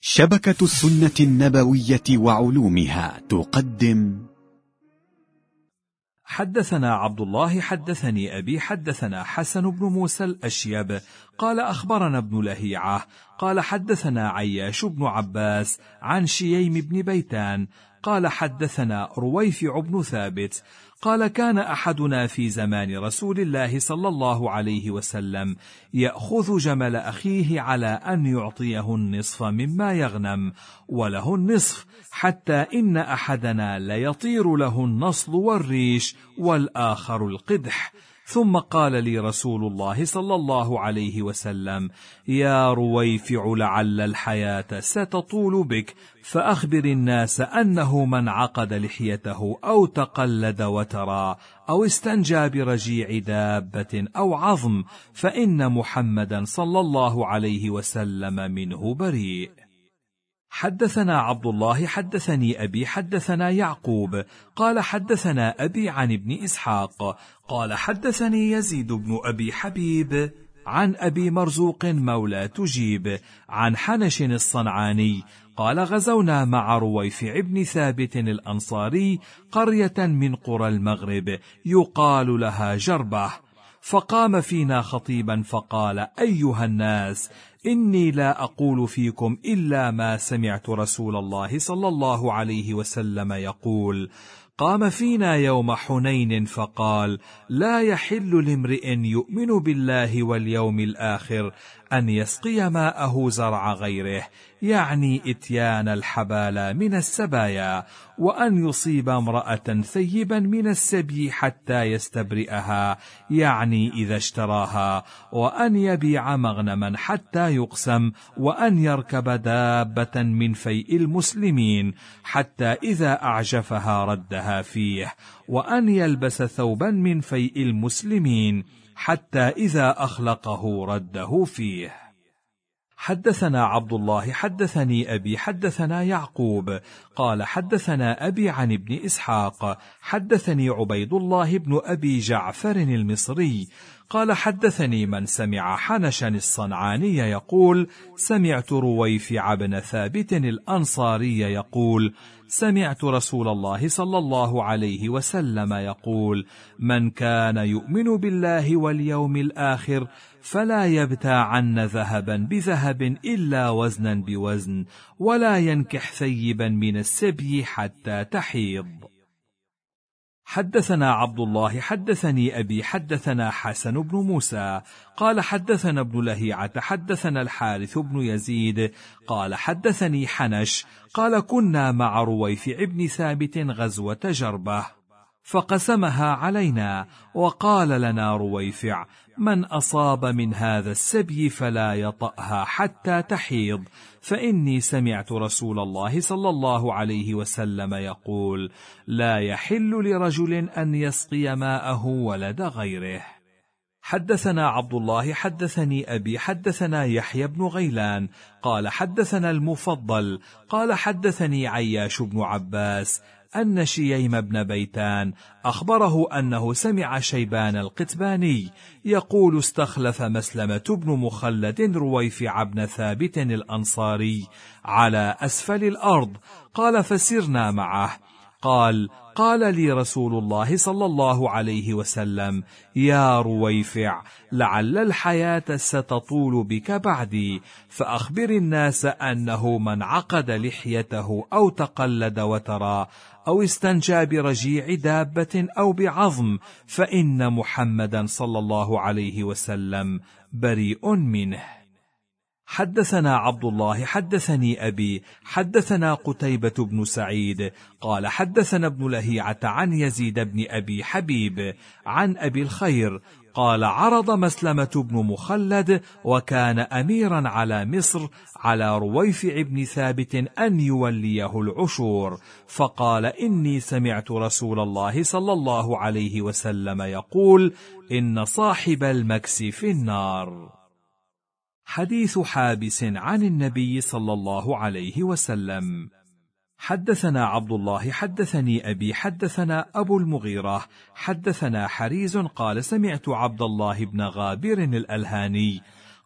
شبكة السنة النبوية وعلومها تقدم. حدثنا عبد الله حدثني أبي حدثنا حسن بن موسى الأشيب قال أخبرنا ابن لهيعة قال حدثنا عياش بن عباس عن شييم بن بيتان قال حدثنا رويفع بن ثابت قال كان أحدنا في زمان رسول الله صلى الله عليه وسلم يأخذ جمل أخيه على أن يعطيه النصف مما يغنم وله النصف، حتى إن أحدنا ليطير له النصل والريش والآخر القدح. ثم قال لي رسول الله صلى الله عليه وسلم: يا رويفع، لعل الحياة ستطول بك، فأخبر الناس أنه من عقد لحيته أو تقلد وترى أو استنجى برجيع دابة أو عظم فإن محمدا صلى الله عليه وسلم منه بريء. حدثنا عبد الله حدثني أبي حدثنا يعقوب قال حدثنا أبي عن ابن إسحاق قال حدثني يزيد بن أبي حبيب عن أبي مرزوق مولى تجيب عن حنش الصنعاني قال غزونا مع رويفع بن ثابت الأنصاري قرية من قرى المغرب يقال لها جربة، فقام فينا خطيبا فقال: أيها الناس، إني لا أقول فيكم إلا ما سمعت رسول الله صلى الله عليه وسلم يقول. قام فينا يوم حنين فقال: لا يحل لامرئ يؤمن بالله واليوم الآخر أن يسقي ماءه زرع غيره، يعني إتيان الحبالى من السبايا، وأن يصيب امرأة ثيبا من السبي حتى يستبرئها، يعني إذا اشتراها، وأن يبيع مغنما حتى يقسم، وأن يركب دابة من فيء المسلمين حتى إذا أعجفها ردها فيه، وأن يلبس ثوبا من فيء المسلمين حتى إذا أخلقه رده فيه. حدثنا عبد الله حدثني أبي حدثنا يعقوب قال حدثنا أبي عن ابن إسحاق حدثني عبيد الله بن أبي جعفر المصري قال حدثني من سمع حنشا الصنعاني يقول: سمعت رويفع بن ثابت الأنصاري يقول: سمعت رسول الله صلى الله عليه وسلم يقول: من كان يؤمن بالله واليوم الآخر فلا يبتاعن ذهبا بذهب إلا وزنا بوزن، ولا ينكح ثيبا من السبي حتى تحيض. حدثنا عبد الله حدثني أبي حدثنا حسن بن موسى قال حدثنا ابن لهيعة حدثنا الحارث بن يزيد قال حدثني حنش قال: كنا مع رويفع بن ثابت غزوة جربة، فقسمها علينا، وقال لنا رويفع: من أصاب من هذا السبي فلا يطأها حتى تحيض، فإني سمعت رسول الله صلى الله عليه وسلم يقول: لا يحل لرجل أن يسقي ماءه ولد غيره. حدثنا عبد الله حدثني أبي حدثنا يحيى بن غيلان قال حدثنا المفضل قال حدثني عياش بن عباس أن شييم بن بيتان أخبره أنه سمع شيبان القتباني يقول: استخلف مسلمة بن مخلد رويفع بن ثابت الأنصاري على أسفل الأرض، قال: فسرنا معه، قال لي رسول الله صلى الله عليه وسلم: يا رويفع، لعل الحياة ستطول بك بعدي، فأخبر الناس أنه من عقد لحيته أو تقلد وترى أو استنجى برجيع دابة أو بعظم فإن محمدا صلى الله عليه وسلم بريء منه. حدثنا عبد الله حدثني أبي حدثنا قتيبة بن سعيد قال حدثنا ابن لهيعة عن يزيد بن أبي حبيب عن أبي الخير قال: عرض مسلمة بن مخلد وكان أميرا على مصر على رويفع بن ثابت أن يوليه العشور، فقال: إني سمعت رسول الله صلى الله عليه وسلم يقول: إن صاحب المكس في النار. حديث حابس عن النبي صلى الله عليه وسلم. حدثنا عبد الله حدثني أبي حدثنا أبو المغيرة حدثنا حريز قال: سمعت عبد الله بن غابر الألهاني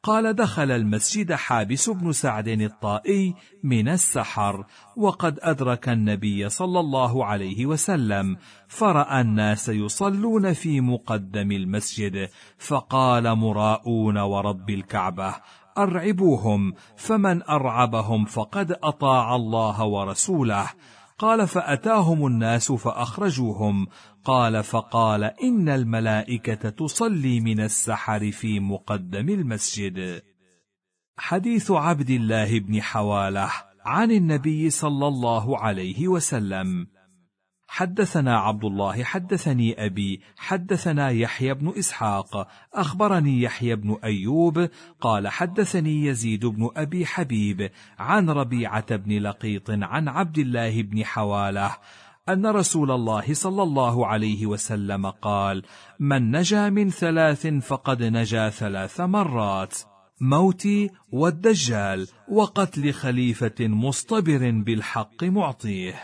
قال: دخل المسجد حابس بن سعد الطائي من السحر، وقد أدرك النبي صلى الله عليه وسلم، فرأى الناس يصلون في مقدم المسجد، فقال: مراؤون ورب الكعبة، أرعبوهم، فمن أرعبهم فقد أطاع الله ورسوله. قال: فأتاهم الناس فأخرجوهم. قال: فقال: إن الملائكة تصلي من السحر في مقدم المسجد. حديث عبد الله بن حوالة عن النبي صلى الله عليه وسلم: حدثنا عبد الله حدثني أبي حدثنا يحيى بن إسحاق أخبرني يحيى بن أيوب قال: حدثني يزيد بن أبي حبيب عن ربيعة بن لقيط عن عبد الله بن حوالة أن رسول الله صلى الله عليه وسلم قال: من نجا من 3 فقد نجا 3 مرات: موتي والدجال وقتل خليفة مصطبر بالحق معطيه.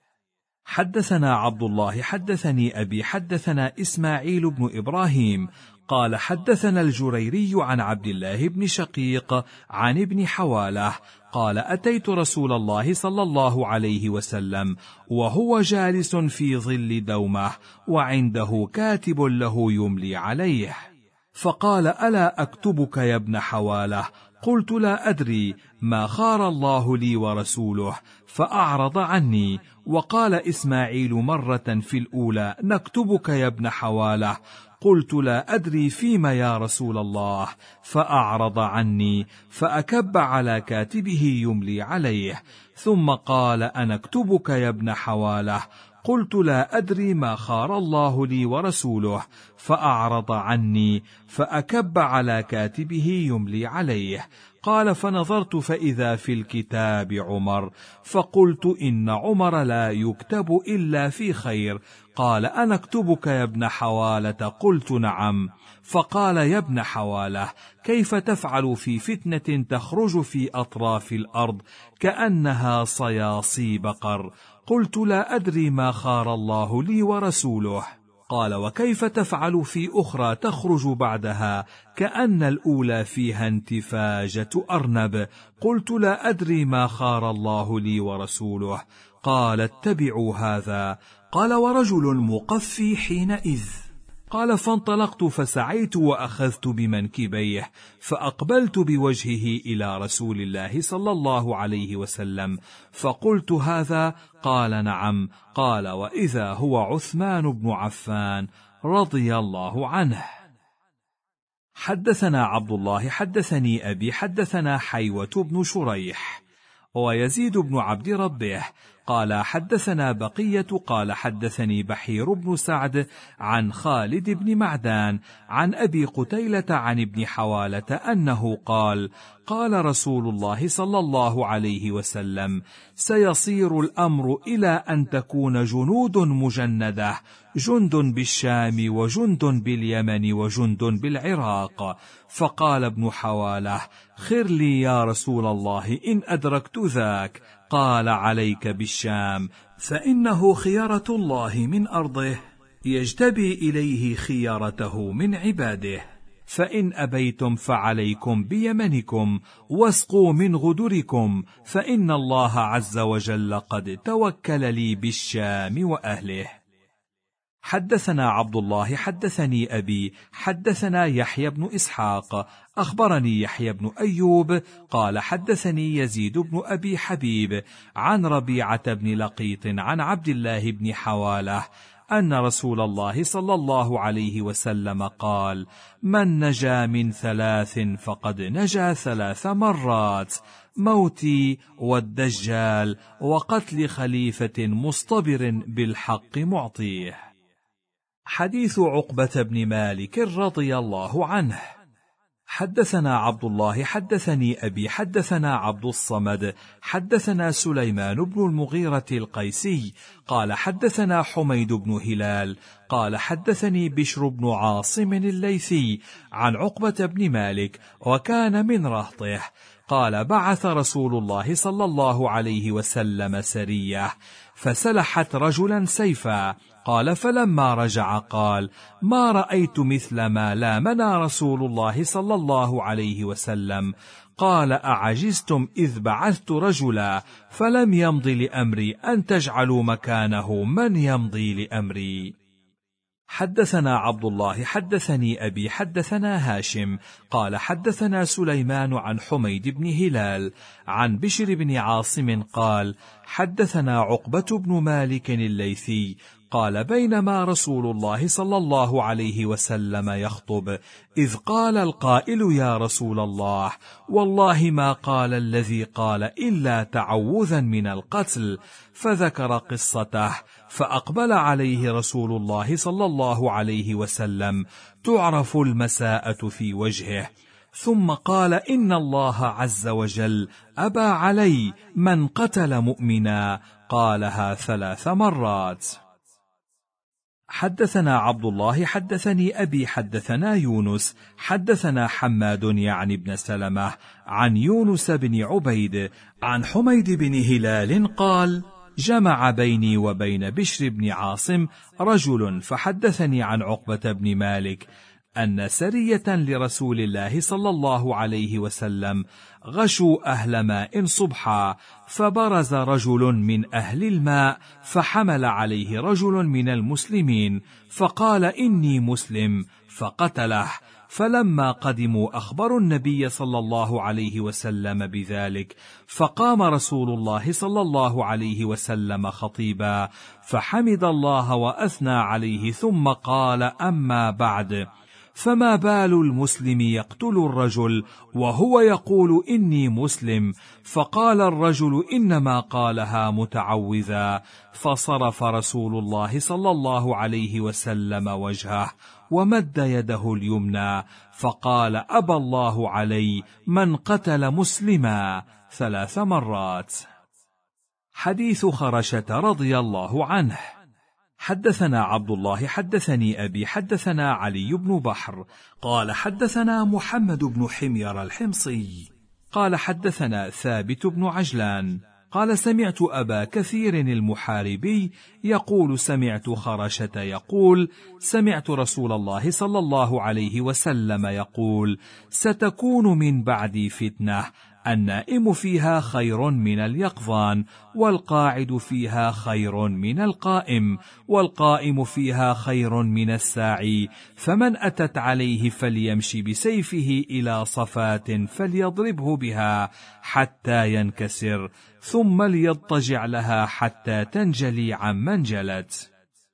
حدثنا عبد الله حدثني أبي حدثنا إسماعيل بن إبراهيم قال: حدثنا الجريري عن عبد الله بن شقيق عن ابن حوالة قال: أتيت رسول الله صلى الله عليه وسلم وهو جالس في ظل دومة وعنده كاتب له يملي عليه، فقال: ألا أكتبك يا ابن حوالة؟ قلت: لا أدري، ما خار الله لي ورسوله، فأعرض عني. وقال إسماعيل مرة في الأولى: نكتبك يا ابن حوالة. قلت: لا أدري فيما يا رسول الله، فأعرض عني، فأكب على كاتبه يملي عليه، ثم قال: أنكتبك يا ابن حوالة؟ قلت: لا أدري، ما خار الله لي ورسوله، فأعرض عني، فأكب على كاتبه يملي عليه. قال: فنظرت فإذا في الكتاب عمر، فقلت: إن عمر لا يكتب إلا في خير. قال: أنكتبك يا ابن حوالة؟ قلت: نعم. فقال: يا ابن حوالة، كيف تفعل في فتنة تخرج في أطراف الأرض كأنها صياصي بقر؟ قلت: لا أدري، ما خار الله لي ورسوله. قال: وكيف تفعل في أخرى تخرج بعدها كأن الأولى فيها انتفاجة أرنب؟ قلت: لا أدري، ما خار الله لي ورسوله. قال: اتبعوا هذا. قال: ورجل مقفي حينئذ. قال: فانطلقت فسعيت وأخذت بمنكبيه، فأقبلت بوجهه إلى رسول الله صلى الله عليه وسلم، فقلت: هذا؟ قال: نعم. قال: وإذا هو عثمان بن عفان رضي الله عنه. حدثنا عبد الله حدثني أبي حدثنا حيوة بن شريح ويزيد بن عبد ربه قال: حدثنا بقية قال: حدثني بحير بن سعد عن خالد بن معدان عن أبي قتيلة عن ابن حوالة أنه قال: قال رسول الله صلى الله عليه وسلم: سيصير الأمر إلى أن تكون جنود مجندة، جند بالشام وجند باليمن وجند بالعراق. فقال ابن حوالة: خر لي يا رسول الله إن أدركت ذاك. قال: عليك بالشام، فإنه خيرة الله من أرضه، يجتبي إليه خيارته من عباده. فإن أبيتم فعليكم بيمنكم، واسقوا من غدركم، فإن الله عز وجل قد توكل لي بالشام وأهله. حدثنا عبد الله حدثني أبي حدثنا يحيى بن إسحاق أخبرني يحيى بن أيوب قال: حدثني يزيد بن أبي حبيب عن ربيعة بن لقيط عن عبد الله بن حوالة أن رسول الله صلى الله عليه وسلم قال: من نجا من 3 فقد نجا 3 مرات: موتي والدجال وقتل خليفة مصطبر بالحق معطيه. حديث عقبة بن مالك رضي الله عنه. حدثنا عبد الله حدثني أبي حدثنا عبد الصمد حدثنا سليمان بن المغيرة القيسي قال: حدثنا حميد بن هلال قال: حدثني بشر بن عاصم الليثي عن عقبة بن مالك وكان من رهطه قال: بعث رسول الله صلى الله عليه وسلم سرية فسلحت رجلا سيفا. قال: فلما رجع قال: ما رأيت مثل ما لامنا رسول الله صلى الله عليه وسلم. قال: أعجزتم إذ بعثت رجلا فلم يمض لأمري أن تجعلوا مكانه من يمضي لأمري. حدثنا عبد الله حدثني أبي حدثنا هاشم قال: حدثنا سليمان عن حميد بن هلال عن بشر بن عاصم قال: حدثنا عقبة بن مالك الليثي قال: بينما رسول الله صلى الله عليه وسلم يخطب إذ قال القائل: يا رسول الله، والله ما قال الذي قال إلا تعوذا من القتل، فذكر قصته، فأقبل عليه رسول الله صلى الله عليه وسلم تعرف المساءة في وجهه، ثم قال: إن الله عز وجل أبى علي من قتل مؤمنا. قالها 3 مرات. حدثنا عبد الله حدثني أبي حدثنا يونس حدثنا حماد يعني بن سلمة عن يونس بن عبيد عن حميد بن هلال قال: جمع بيني وبين بشر بن عاصم رجل فحدثني عن عقبة بن مالك أن سرية لرسول الله صلى الله عليه وسلم غشوا أهل ماء صبحا، فبرز رجل من أهل الماء فحمل عليه رجل من المسلمين فقال: إني مسلم، فقتله. فلما قدموا أخبروا النبي صلى الله عليه وسلم بذلك، فقام رسول الله صلى الله عليه وسلم خطيبا فحمد الله وأثنى عليه، ثم قال: أما بعد، فما بال المسلم يقتل الرجل وهو يقول إني مسلم؟ فقال الرجل: إنما قالها متعوذا. فصرف رسول الله صلى الله عليه وسلم وجهه ومد يده اليمنى فقال: أبى الله علي من قتل مسلما 3 مرات. حديث خرشة رضي الله عنه. حدثنا عبد الله حدثني أبي حدثنا علي بن بحر قال: حدثنا محمد بن حمير الحمصي قال: حدثنا ثابت بن عجلان قال: سمعت أبا كثير المحاربي يقول: سمعت خرشة يقول: سمعت رسول الله صلى الله عليه وسلم يقول: ستكون من بعدي فتنة، النائم فيها خير من اليقظان، والقاعد فيها خير من القائم، والقائم فيها خير من الساعي، فمن أتت عليه فليمشي بسيفه إلى صفاة فليضربه بها حتى ينكسر، ثم ليضطجع لها حتى تنجلي عمن جلت.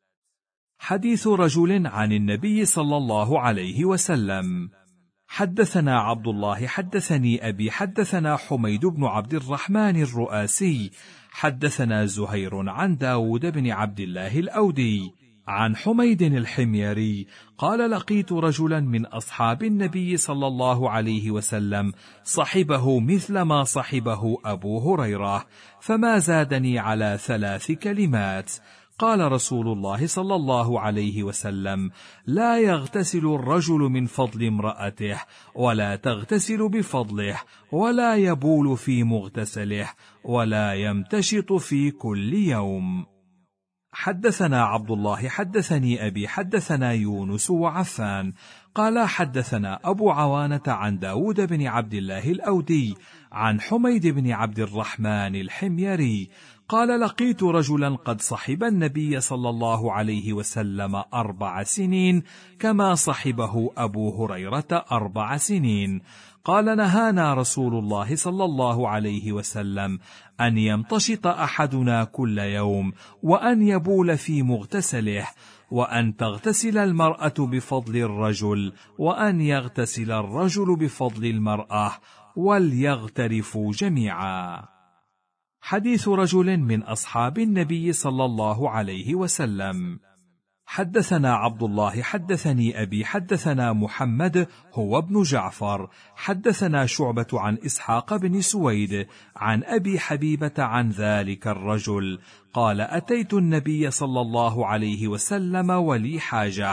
حديث رجل عن النبي صلى الله عليه وسلم. حدثنا عبد الله حدثني أبي حدثنا حميد بن عبد الرحمن الرؤاسي حدثنا زهير عن داود بن عبد الله الأودي عن حميد الحميري قال: لقيت رجلا من أصحاب النبي صلى الله عليه وسلم صحبه مثل ما صحبه أبو هريرة، فما زادني على 3 كلمات. قال رسول الله صلى الله عليه وسلم: لا يغتسل الرجل من فضل امرأته، ولا تغتسل بفضله، ولا يبول في مغتسله، ولا يمتشط في كل يوم. حدثنا عبد الله حدثني أبي حدثنا يونس وعفان قال: حدثنا أبو عوانة عن داود بن عبد الله الأودي عن حميد بن عبد الرحمن الحميري قال: لقيت رجلا قد صحب النبي صلى الله عليه وسلم 4 سنين كما صحبه أبو هريرة 4 سنين. قال: نهانا رسول الله صلى الله عليه وسلم أن يمتشط أحدنا كل يوم، وأن يبول في مغتسله، وأن تغتسل المرأة بفضل الرجل، وأن يغتسل الرجل بفضل المرأة، وليغترفوا جميعا. حديث رجل من أصحاب النبي صلى الله عليه وسلم. حدثنا عبد الله حدثني أبي حدثنا محمد هو ابن جعفر حدثنا شعبة عن إسحاق بن سويد عن أبي حبيبة عن ذلك الرجل قال: أتيت النبي صلى الله عليه وسلم ولي حاجة،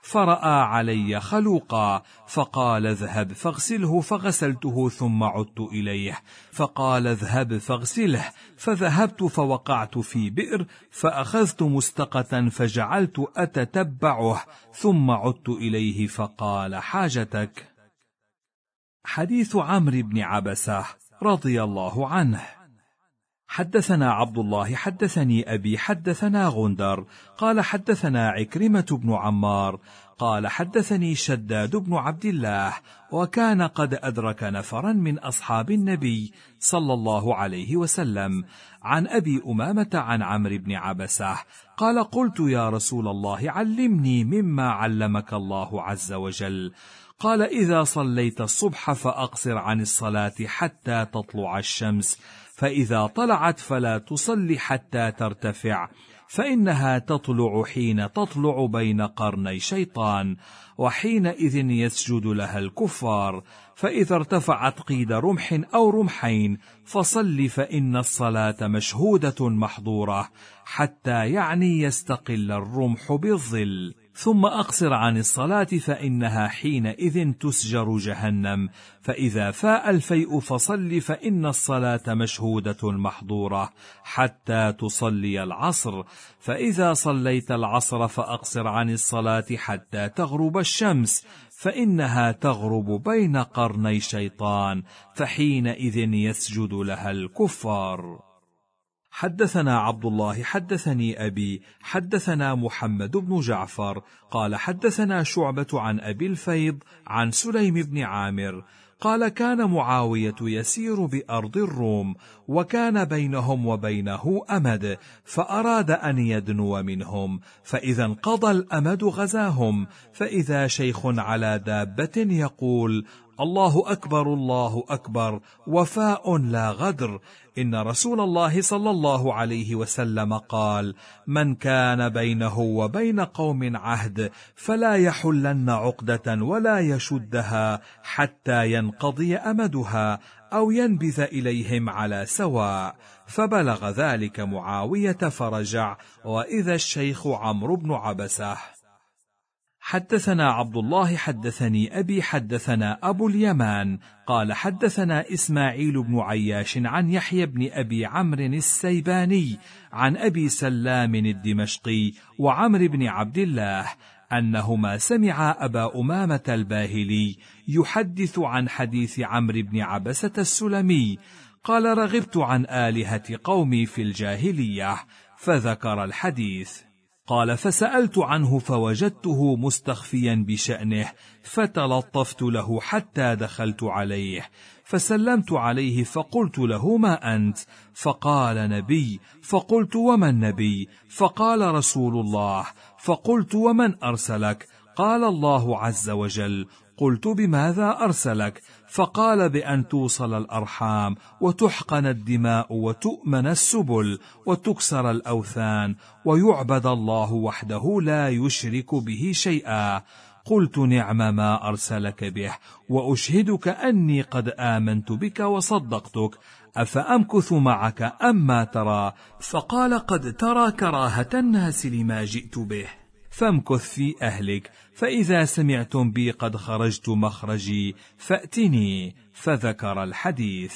فرأى علي خلوقا، فقال اذهب فاغسله، فغسلته ثم عدت إليه، فقال اذهب فاغسله، فذهبت فوقعت في بئر، فأخذت مستقة فجعلت أتتبعه، ثم عدت إليه فقال حاجتك. حديث عمرو بن عبسة رضي الله عنه. حدثنا عبد الله حدثني أبي حدثنا غندر قال حدثنا عكرمة بن عمار قال حدثني شداد بن عبد الله، وكان قد أدرك نفرا من أصحاب النبي صلى الله عليه وسلم، عن أبي أمامة عن عمرو بن عبسة قال قلت يا رسول الله علمني مما علمك الله عز وجل. قال إذا صليت الصبح فأقصر عن الصلاة حتى تطلع الشمس، فإذا طلعت فلا تصل حتى ترتفع، فإنها تطلع حين تطلع بين قرني شيطان، وحينئذ يسجد لها الكفار، فإذا ارتفعت قيد رمح أو رمحين فصل، فإن الصلاة مشهودة محظورة، حتى يعني يستقل الرمح بالظل، ثم أقصر عن الصلاة فإنها حينئذ تسجر جهنم، فإذا فاء الفيء فصل، فإن الصلاة مشهودة محظورة، حتى تصلي العصر، فإذا صليت العصر فأقصر عن الصلاة حتى تغرب الشمس، فإنها تغرب بين قرني شيطان، فحينئذ يسجد لها الكفار. حدثنا عبد الله حدثني أبي حدثنا محمد بن جعفر قال حدثنا شعبة عن أبي الفيض عن سليم بن عامر قال كان معاوية يسير بأرض الروم، وكان بينهم وبينه أمد، فأراد أن يدنو منهم، فإذا انقضى الأمد غزاهم، فإذا شيخ على دابة يقول الله أكبر الله أكبر، وفاء لا غدر، إن رسول الله صلى الله عليه وسلم قال من كان بينه وبين قوم عهد فلا يحلن عقدة ولا يشدها حتى ينقضي أمدها أو ينبذ إليهم على سواء، فبلغ ذلك معاوية فرجع، وإذا الشيخ عمرو بن عبسة. حدثنا عبد الله حدثني أبي حدثنا أبو اليمان قال حدثنا إسماعيل بن عياش عن يحيى بن أبي عمرو السيباني عن أبي سلام الدمشقي وعمرو بن عبد الله أنهما سمعا أبا أمامة الباهلي يحدث عن حديث عمرو بن عبسة السلمي قال رغبت عن آلهة قومي في الجاهلية، فذكر الحديث. قال فسألت عنه فوجدته مستخفيا بشأنه، فتلطفت له حتى دخلت عليه، فسلمت عليه فقلت له ما أنت؟ فقال نبي، فقلت وما النبي؟ فقال رسول الله، فقلت ومن أرسلك؟ قال الله عز وجل. قلت بماذا أرسلك؟ فقال بأن توصل الأرحام وتحقن الدماء وتؤمن السبل وتكسر الأوثان ويعبد الله وحده لا يشرك به شيئا. قلت نعم ما أرسلك به، وأشهدك أني قد آمنت بك وصدقتك، أفأمكث معك أما ترى؟ فقال قد ترى كراهة الناس لما جئت به، فامكث في أهلك، فإذا سمعتم بي قد خرجت مخرجي فأتني، فذكر الحديث.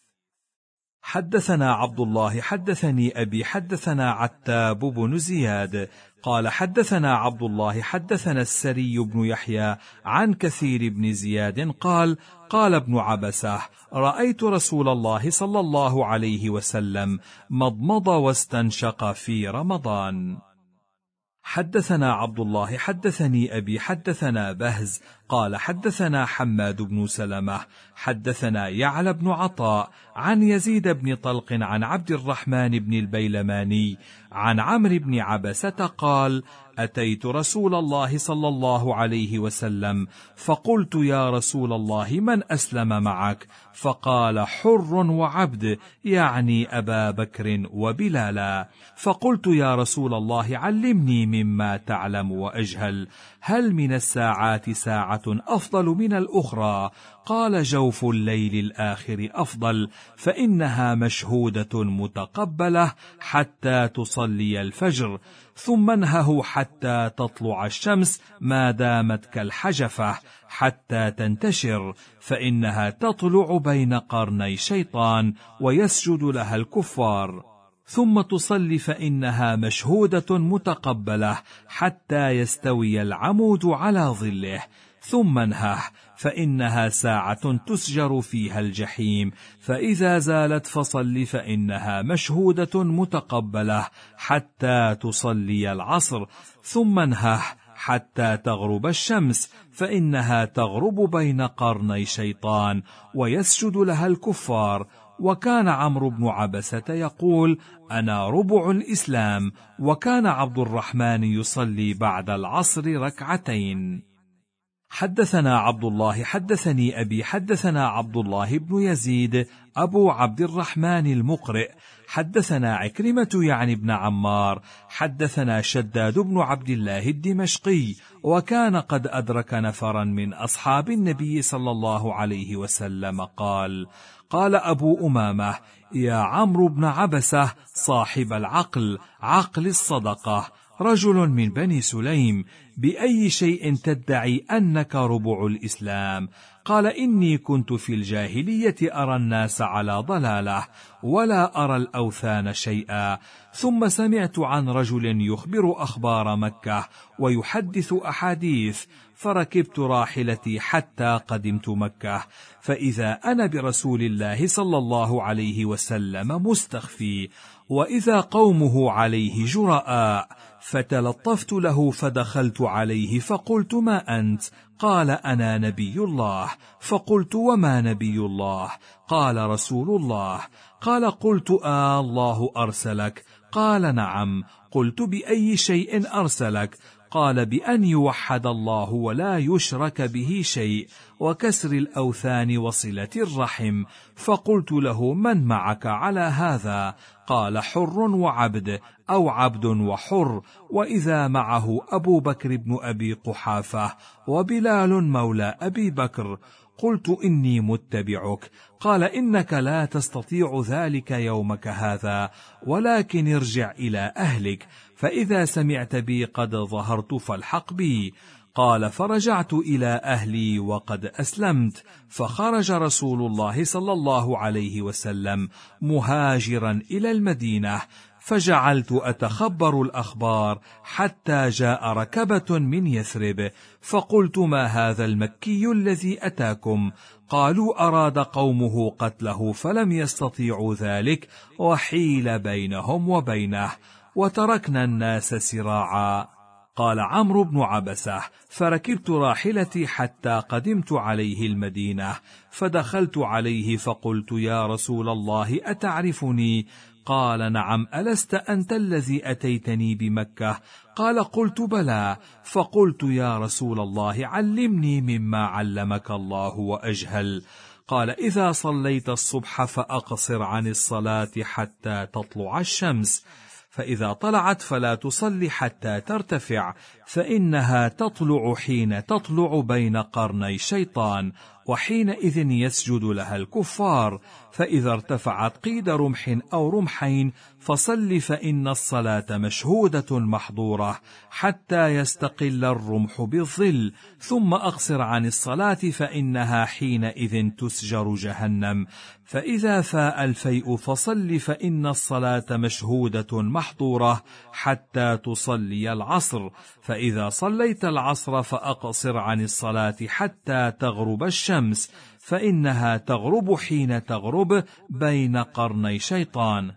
حدثنا عبد الله حدثني أبي حدثنا عتاب بن زياد قال حدثنا عبد الله حدثنا السري بن يحيى عن كثير بن زياد قال قال ابن عبسة رأيت رسول الله صلى الله عليه وسلم مضمض واستنشق في رمضان. حدثنا عبد الله حدثني أبي حدثنا بهز قال حدثنا حماد بن سلمة حدثنا يعلى بن عطاء عن يزيد بن طلق عن عبد الرحمن بن البيلماني عن عمرو بن عبسة قال أتيت رسول الله صلى الله عليه وسلم فقلت يا رسول الله من أسلم معك؟ فقال حر وعبد، يعني أبا بكر وبلالا. فقلت يا رسول الله علمني مما تعلم وأجهل، هل من الساعات ساعة ساعة أفضل من الأخرى؟ قال: جوف الليل الآخر أفضل، فإنها مشهودة متقبلة حتى تصلي الفجر، ثم انهه حتى تطلع الشمس ما دامت كالحجفة حتى تنتشر، فإنها تطلع بين قرني شيطان ويسجد لها الكفار. ثم تصلي فإنها مشهودة متقبلة حتى يستوي العمود على ظله، ثم انهه فإنها ساعة تسجر فيها الجحيم، فإذا زالت فصل فإنها مشهودة متقبلة حتى تصلي العصر، ثم انهه حتى تغرب الشمس، فإنها تغرب بين قرني شيطان ويسجد لها الكفار. وكان عمرو بن عبسة يقول: أنا ربع الإسلام. وكان عبد الرحمن يصلي بعد العصر ركعتين. حدثنا عبد الله حدثني أبي حدثنا عبد الله بن يزيد أبو عبد الرحمن المقرئ حدثنا عكرمة يعني بن عمار حدثنا شداد بن عبد الله الدمشقي، وكان قد أدرك نفرا من أصحاب النبي صلى الله عليه وسلم قال: قال أبو أمامة: يا عمرو بن عبسة صاحب العقل، عقل الصدقة، رجل من بني سليم، بأي شيء تدعي أنك ربع الإسلام؟ قال: إني كنت في الجاهلية أرى الناس على ضلالة، ولا أرى الأوثان شيئا، ثم سمعت عن رجل يخبر أخبار مكة ويحدث أحاديث، فركبت راحلتي حتى قدمت مكة، فإذا أنا برسول الله صلى الله عليه وسلم مستخفي، وإذا قومه عليه جرآء، فتلطفت له فدخلت عليه فقلت: ما أنت؟ قال: أنا نبي الله. فقلت: وما نبي الله؟ قال: رسول الله. قال: قلت: الله أرسلك؟ قال: نعم. قلت: بأي شيء أرسلك؟ قال: بأن يوحد الله ولا يشرك به شيء، وكسر الأوثان وصلة الرحم. فقلت له: من معك على هذا؟ قال: حر وعبد، أو عبد وحر، وإذا معه أبو بكر بن أبي قحافة وبلال مولى أبي بكر. قلت: إني متبعك. قال: إنك لا تستطيع ذلك يومك هذا، ولكن ارجع إلى أهلك، فإذا سمعت بي قد ظهرت فالحق بي. قال: فرجعت إلى أهلي وقد أسلمت، فخرج رسول الله صلى الله عليه وسلم مهاجرا إلى المدينة، فجعلت أتخبر الأخبار حتى جاء ركبة من يثرب، فقلت: ما هذا المكي الذي أتاكم؟ قالوا: أراد قومه قتله فلم يستطيعوا ذلك، وحيل بينهم وبينه، وتركنا الناس سراعا. قال عمرو بن عبسة: فركبت راحلتي حتى قدمت عليه المدينة، فدخلت عليه فقلت: يا رسول الله، أتعرفني؟ قال: نعم. ألست أنت الذي أتيتني بمكة؟ قال: قلت: بلى. فقلت: يا رسول الله، علمني مما علمك الله وأجهل. قال: إذا صليت الصبح فأقصر عن الصلاة حتى تطلع الشمس، فإذا طلعت فلا تصلي حتى ترتفع، فإنها تطلع حين تطلع بين قرني شيطان، وحينئذ يسجد لها الكفار، فإذا ارتفعت قيد رمح أو رمحين فصل، فإن الصلاة مشهودة محظورة حتى يستقل الرمح بالظل، ثم أقصر عن الصلاة فإنها حينئذ تسجر جهنم، فإذا فاء الفيء فصل، فإن الصلاة مشهودة محظورة حتى تصلي العصر، فإذا صليت العصر فأقصر عن الصلاة حتى تغرب الشمس، فإنها تغرب حين تغرب بين قرني شيطان،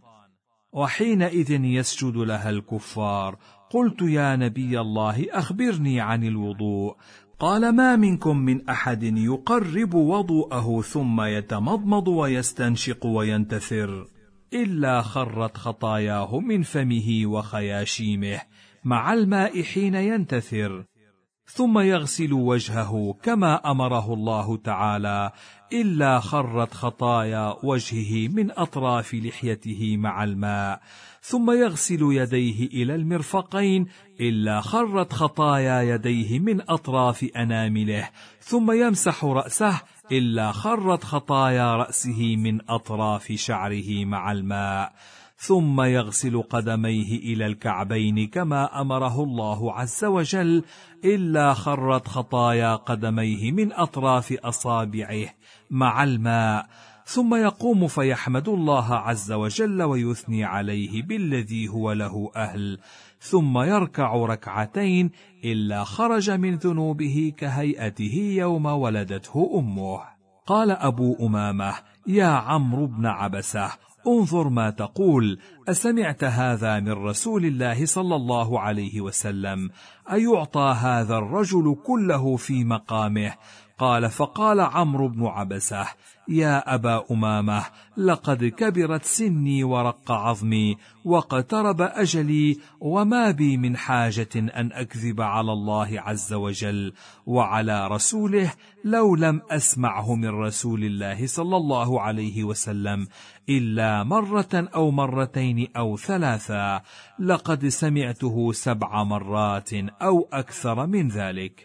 وحينئذ يسجد لها الكفار. قلت: يا نبي الله، أخبرني عن الوضوء. قال: ما منكم من أحد يقرب وضوءه ثم يتمضمض ويستنشق وينتثر إلا خرت خطاياه من فمه وخياشيمه مع الماء حين ينتثر، ثم يغسل وجهه كما أمره الله تعالى، إلا خرت خطايا وجهه من أطراف لحيته مع الماء، ثم يغسل يديه إلى المرفقين، إلا خرت خطايا يديه من أطراف أنامله، ثم يمسح رأسه، إلا خرت خطايا رأسه من أطراف شعره مع الماء، ثم يغسل قدميه إلى الكعبين كما أمره الله عز وجل، إلا خرت خطايا قدميه من أطراف أصابعه مع الماء، ثم يقوم فيحمد الله عز وجل ويثني عليه بالذي هو له أهل، ثم يركع ركعتين، إلا خرج من ذنوبه كهيئته يوم ولدته أمه. قال أبو أمامة: يا عمرو بن عبسة، انظر ما تقول، أسمعت هذا من رسول الله صلى الله عليه وسلم؟ أيعطى هذا الرجل كله في مقامه؟ قال: فقال عمرو بن عبسة: يا أبا أمامة، لقد كبرت سني ورق عظمي واقترب أجلي، وما بي من حاجة أن أكذب على الله عز وجل وعلى رسوله لو لم أسمعه من رسول الله صلى الله عليه وسلم إلا مرة أو مرتين أو ثلاثة، لقد سمعته 7 مرات أو أكثر من ذلك.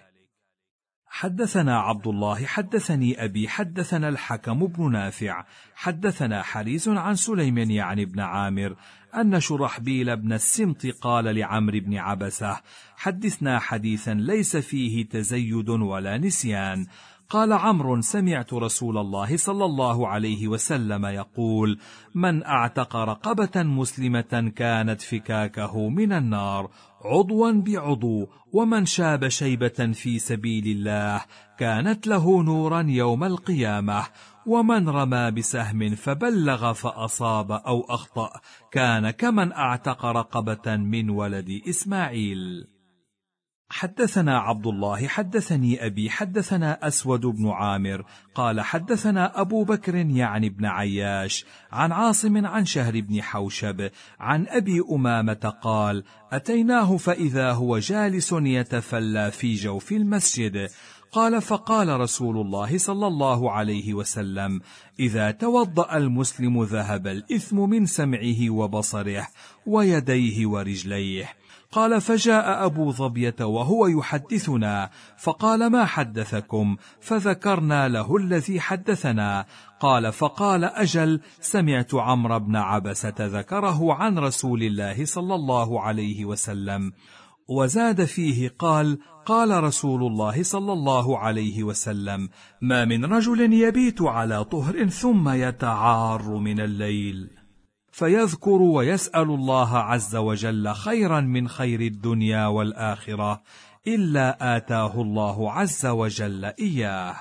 حدثنا عبد الله حدثني أبي حدثنا الحكم بن نافع حدثنا حريز عن سليمان يعني بن عامر أن شرحبيل بن السمط قال لعمرو بن عبسة: حدثنا حديثا ليس فيه تزيد ولا نسيان. قال عمرو: سمعت رسول الله صلى الله عليه وسلم يقول: من أعتق رقبة مسلمة كانت فكاكه من النار عضوا بعضو، ومن شاب شيبة في سبيل الله كانت له نورا يوم القيامة، ومن رمى بسهم فبلغ فأصاب أو أخطأ كان كمن أعتق رقبة من ولد إسماعيل. حدثنا عبد الله حدثني أبي حدثنا أسود بن عامر قال حدثنا أبو بكر يعني بن عياش عن عاصم عن شهر بن حوشب عن أبي أمامة قال: أتيناه فإذا هو جالس يتفلى في جوف المسجد. قال: فقال رسول الله صلى الله عليه وسلم: إذا توضأ المسلم ذهب الإثم من سمعه وبصره ويديه ورجليه. قال: فجاء أبو ظبية وهو يحدثنا فقال: ما حدثكم؟ فذكرنا له الذي حدثنا. قال: فقال: أجل، سمعت عمرو بن عبسة ذكره عن رسول الله صلى الله عليه وسلم. وزاد فيه قال: قال رسول الله صلى الله عليه وسلم: ما من رجل يبيت على طهر ثم يتعار من الليل فيذكر ويسأل الله عز وجل خيرا من خير الدنيا والآخرة إلا آتاه الله عز وجل إياه.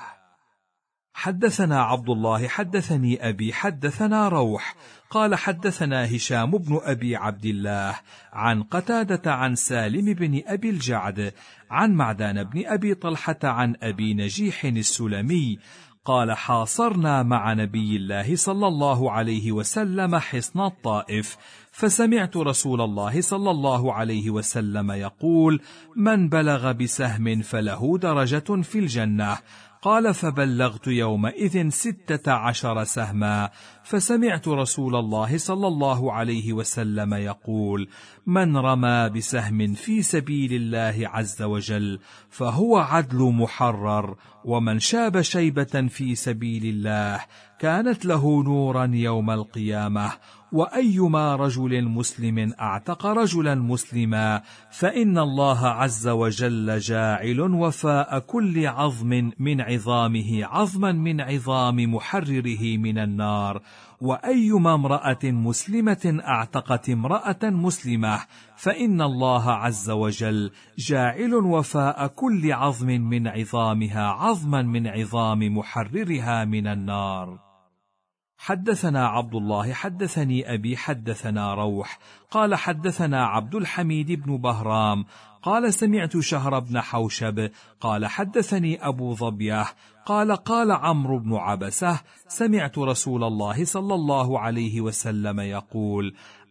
حدثنا عبد الله حدثني أبي حدثنا روح قال حدثنا هشام بن أبي عبد الله عن قتادة عن سالم بن أبي الجعد عن معدان بن أبي طلحة عن أبي نجيح السلمي قال: حاصرنا مع نبي الله صلى الله عليه وسلم حصن الطائف، فسمعت رسول الله صلى الله عليه وسلم يقول: من بلغ بسهم فله درجة في الجنة. قال: فبلغت يومئذ 16 سهما، فسمعت رسول الله صلى الله عليه وسلم يقول: من رمى بسهم في سبيل الله عز وجل فهو عدل محرر، ومن شاب شيبة في سبيل الله كانت له نورا يوم القيامة، وأيما رجل مسلم أعتق رجلا مسلما فإن الله عز وجل جاعل وفاء كل عظم من عظامه عظما من عظام محرره من النار، وأيما امرأة مسلمة أعتقت امرأة مسلمة فإن الله عز وجل جاعل وفاء كل عظم من عظامها عظما من عظام محررها من النار. حدثنا عبد الله حدثني أبي حدثنا روح قال حدثنا عبد الحميد بن بهرام قال سمعت شهر بن حوشب قال حدثني أبو ظبية قال: قال عمرو بن عبسة: سمعت رسول الله صلى الله عليه وسلم يقول: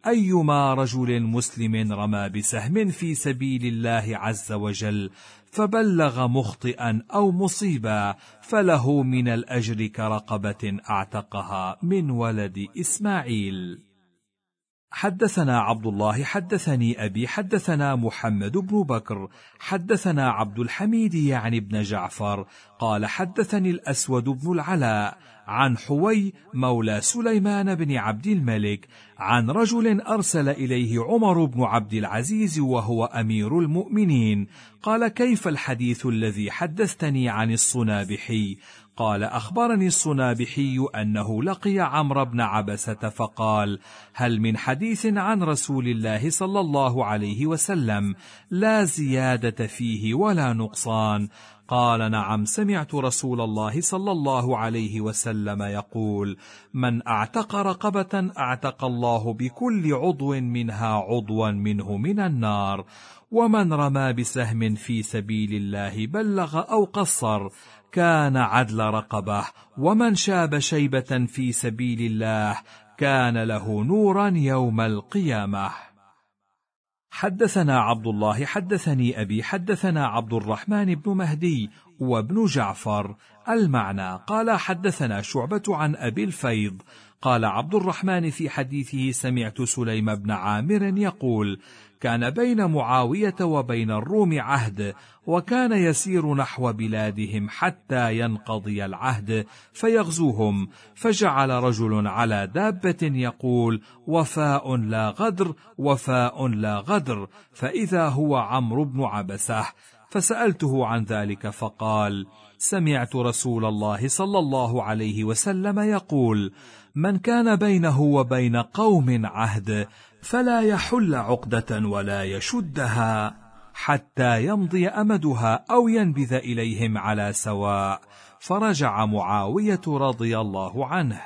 أيما رجل مسلم رمى بسهم في سبيل الله عز وجل فبلغ مخطئا أو مصيبا فله من الأجر كرقبة أعتقها من ولد إسماعيل. حدثنا عبد الله حدثني أبي حدثنا محمد بن بكر حدثنا عبد الحميد يعني بن جعفر قال حدثني الأسود بن العلاء عن حوي مولى سليمان بن عبد الملك عن رجل أرسل إليه عمر بن عبد العزيز وهو أمير المؤمنين قال: كيف الحديث الذي حدثتني عن الصنابحي؟ قال: أخبرني الصنابحي أنه لقي عمرو بن عبسة فقال: هل من حديث عن رسول الله صلى الله عليه وسلم لا زيادة فيه ولا نقصان؟ قال: نعم، سمعت رسول الله صلى الله عليه وسلم يقول: من أعتق رقبة أعتق الله بكل عضو منها عضوا منه من النار، ومن رمى بسهم في سبيل الله بلغ أو قصر كان عدل رقبة، ومن شاب شيبة في سبيل الله كان له نورا يوم القيامة. حدثنا عبد الله حدثني أبي حدثنا عبد الرحمن بن مهدي وابن جعفر المعنى. قال: حدثنا شعبة عن أبي الفيض قال عبد الرحمن في حديثه: سمعت سليم بن عامر يقول: كان بين معاوية وبين الروم عهد، وكان يسير نحو بلادهم حتى ينقضي العهد فيغزوهم، فجعل رجل على دابة يقول: وفاء لا غدر، وفاء لا غدر، فإذا هو عمرو بن عبسة، فسألته عن ذلك فقال: سمعت رسول الله صلى الله عليه وسلم يقول: من كان بينه وبين قوم عهد فلا يحل عقدة ولا يشدها حتى يمضي أمدها أو ينبذ إليهم على سواء. فرجع معاوية رضي الله عنه.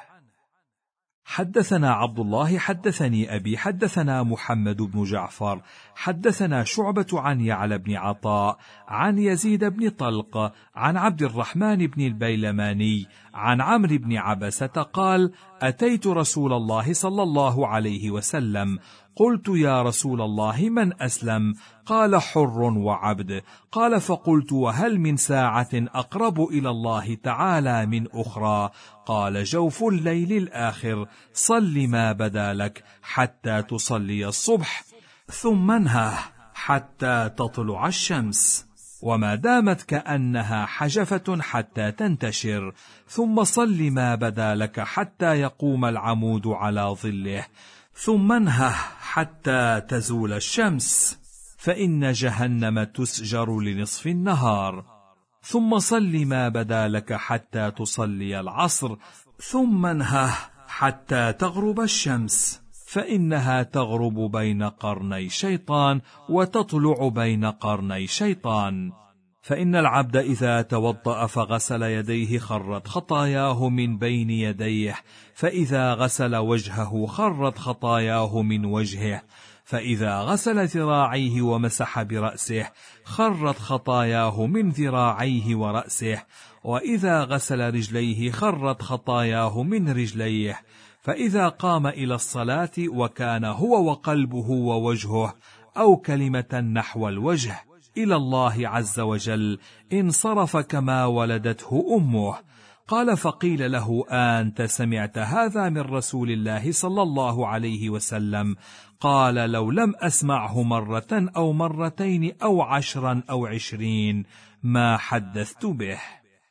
حدثنا عبد الله حدثني أبي حدثنا محمد بن جعفر حدثنا شعبة عن يعلى بن عطاء عن يزيد بن طلق عن عبد الرحمن بن البيلماني عن عمرو بن عبسة قال: أتيت رسول الله صلى الله عليه وسلم، قلت: يا رسول الله، من أسلم؟ قال: حر وعبد. قال: فقلت: وهل من ساعة أقرب إلى الله تعالى من أخرى؟ قال: جوف الليل الآخر، صل ما بدا لك حتى تصلي الصبح، ثم انهه حتى تطلع الشمس، وما دامت كأنها حجفة حتى تنتشر، ثم صل ما بدا لك حتى يقوم العمود على ظله، ثم انهه حتى تزول الشمس، فإن جهنم تسجر لنصف النهار، ثم صل ما بدا لك حتى تصلي العصر، ثم انهه حتى تغرب الشمس، فإنها تغرب بين قرني شيطان وتطلع بين قرني شيطان. فإن العبد إذا توضأ فغسل يديه خرت خطاياه من بين يديه، فإذا غسل وجهه خرت خطاياه من وجهه، فإذا غسل ذراعيه ومسح برأسه خرت خطاياه من ذراعيه ورأسه، وإذا غسل رجليه خرت خطاياه من رجليه، فإذا قام إلى الصلاة وكان هو وقلبه ووجهه أو كلمة نحو الوجه إلى الله عز وجل انصرف كما ولدته أمه. قال: فقيل له: أنت سمعت هذا من رسول الله صلى الله عليه وسلم؟ قال: لو لم أسمعه مرة أو مرتين أو 10 أو 20 ما حدثت به.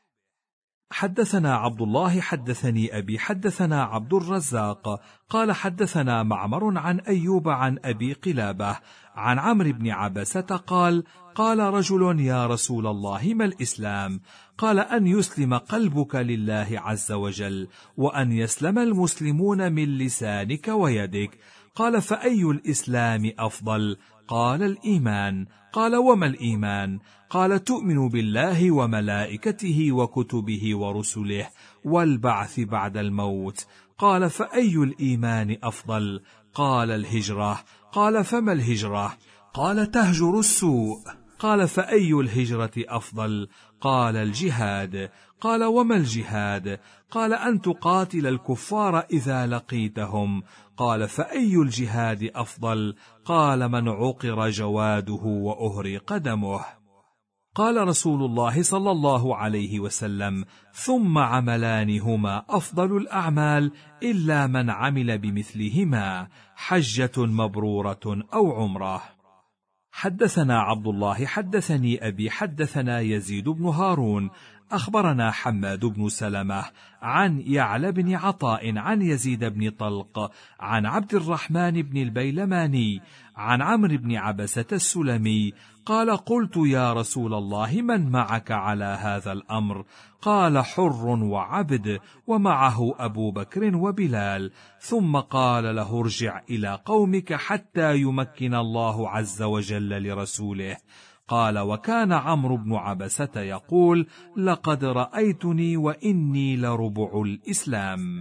حدثنا عبد الله حدثني أبي حدثنا عبد الرزاق قال: حدثنا معمر عن أيوب عن أبي قلابة عن عمرو بن عبسة قال: قال رجل: يا رسول الله، ما الإسلام؟ قال: أن يسلم قلبك لله عز وجل، وأن يسلم المسلمون من لسانك ويدك. قال: فأي الإسلام أفضل؟ قال: الإيمان. قال: وما الإيمان؟ قال: تؤمن بالله وملائكته وكتبه ورسله والبعث بعد الموت. قال: فأي الإيمان أفضل؟ قال: الهجرة. قال: فما الهجرة؟ قال: تهجر السوء. قال: فأي الهجرة أفضل؟ قال: الجهاد. قال: وما الجهاد؟ قال: أن تقاتل الكفار إذا لقيتهم. قال: فأي الجهاد أفضل؟ قال: من عقر جواده وأهرق دمه. قال رسول الله صلى الله عليه وسلم: ثم عملان هما أفضل الأعمال إلا من عمل بمثلهما، حجة مبرورة أو عمرة. حدثنا عبد الله حدثني أبي حدثنا يزيد بن هارون أخبرنا حماد بن سلمة عن يعلى بن عطاء عن يزيد بن طلق عن عبد الرحمن بن البيلماني عن عمرو بن عبسة السلمي قال: قلت: يا رسول الله، من معك على هذا الأمر؟ قال: حر وعبد، ومعه أبو بكر وبلال. ثم قال له: ارجع إلى قومك حتى يمكن الله عز وجل لرسوله. قال: وكان عمرو بن عبسة يقول: لقد رأيتني وإني لربع الإسلام.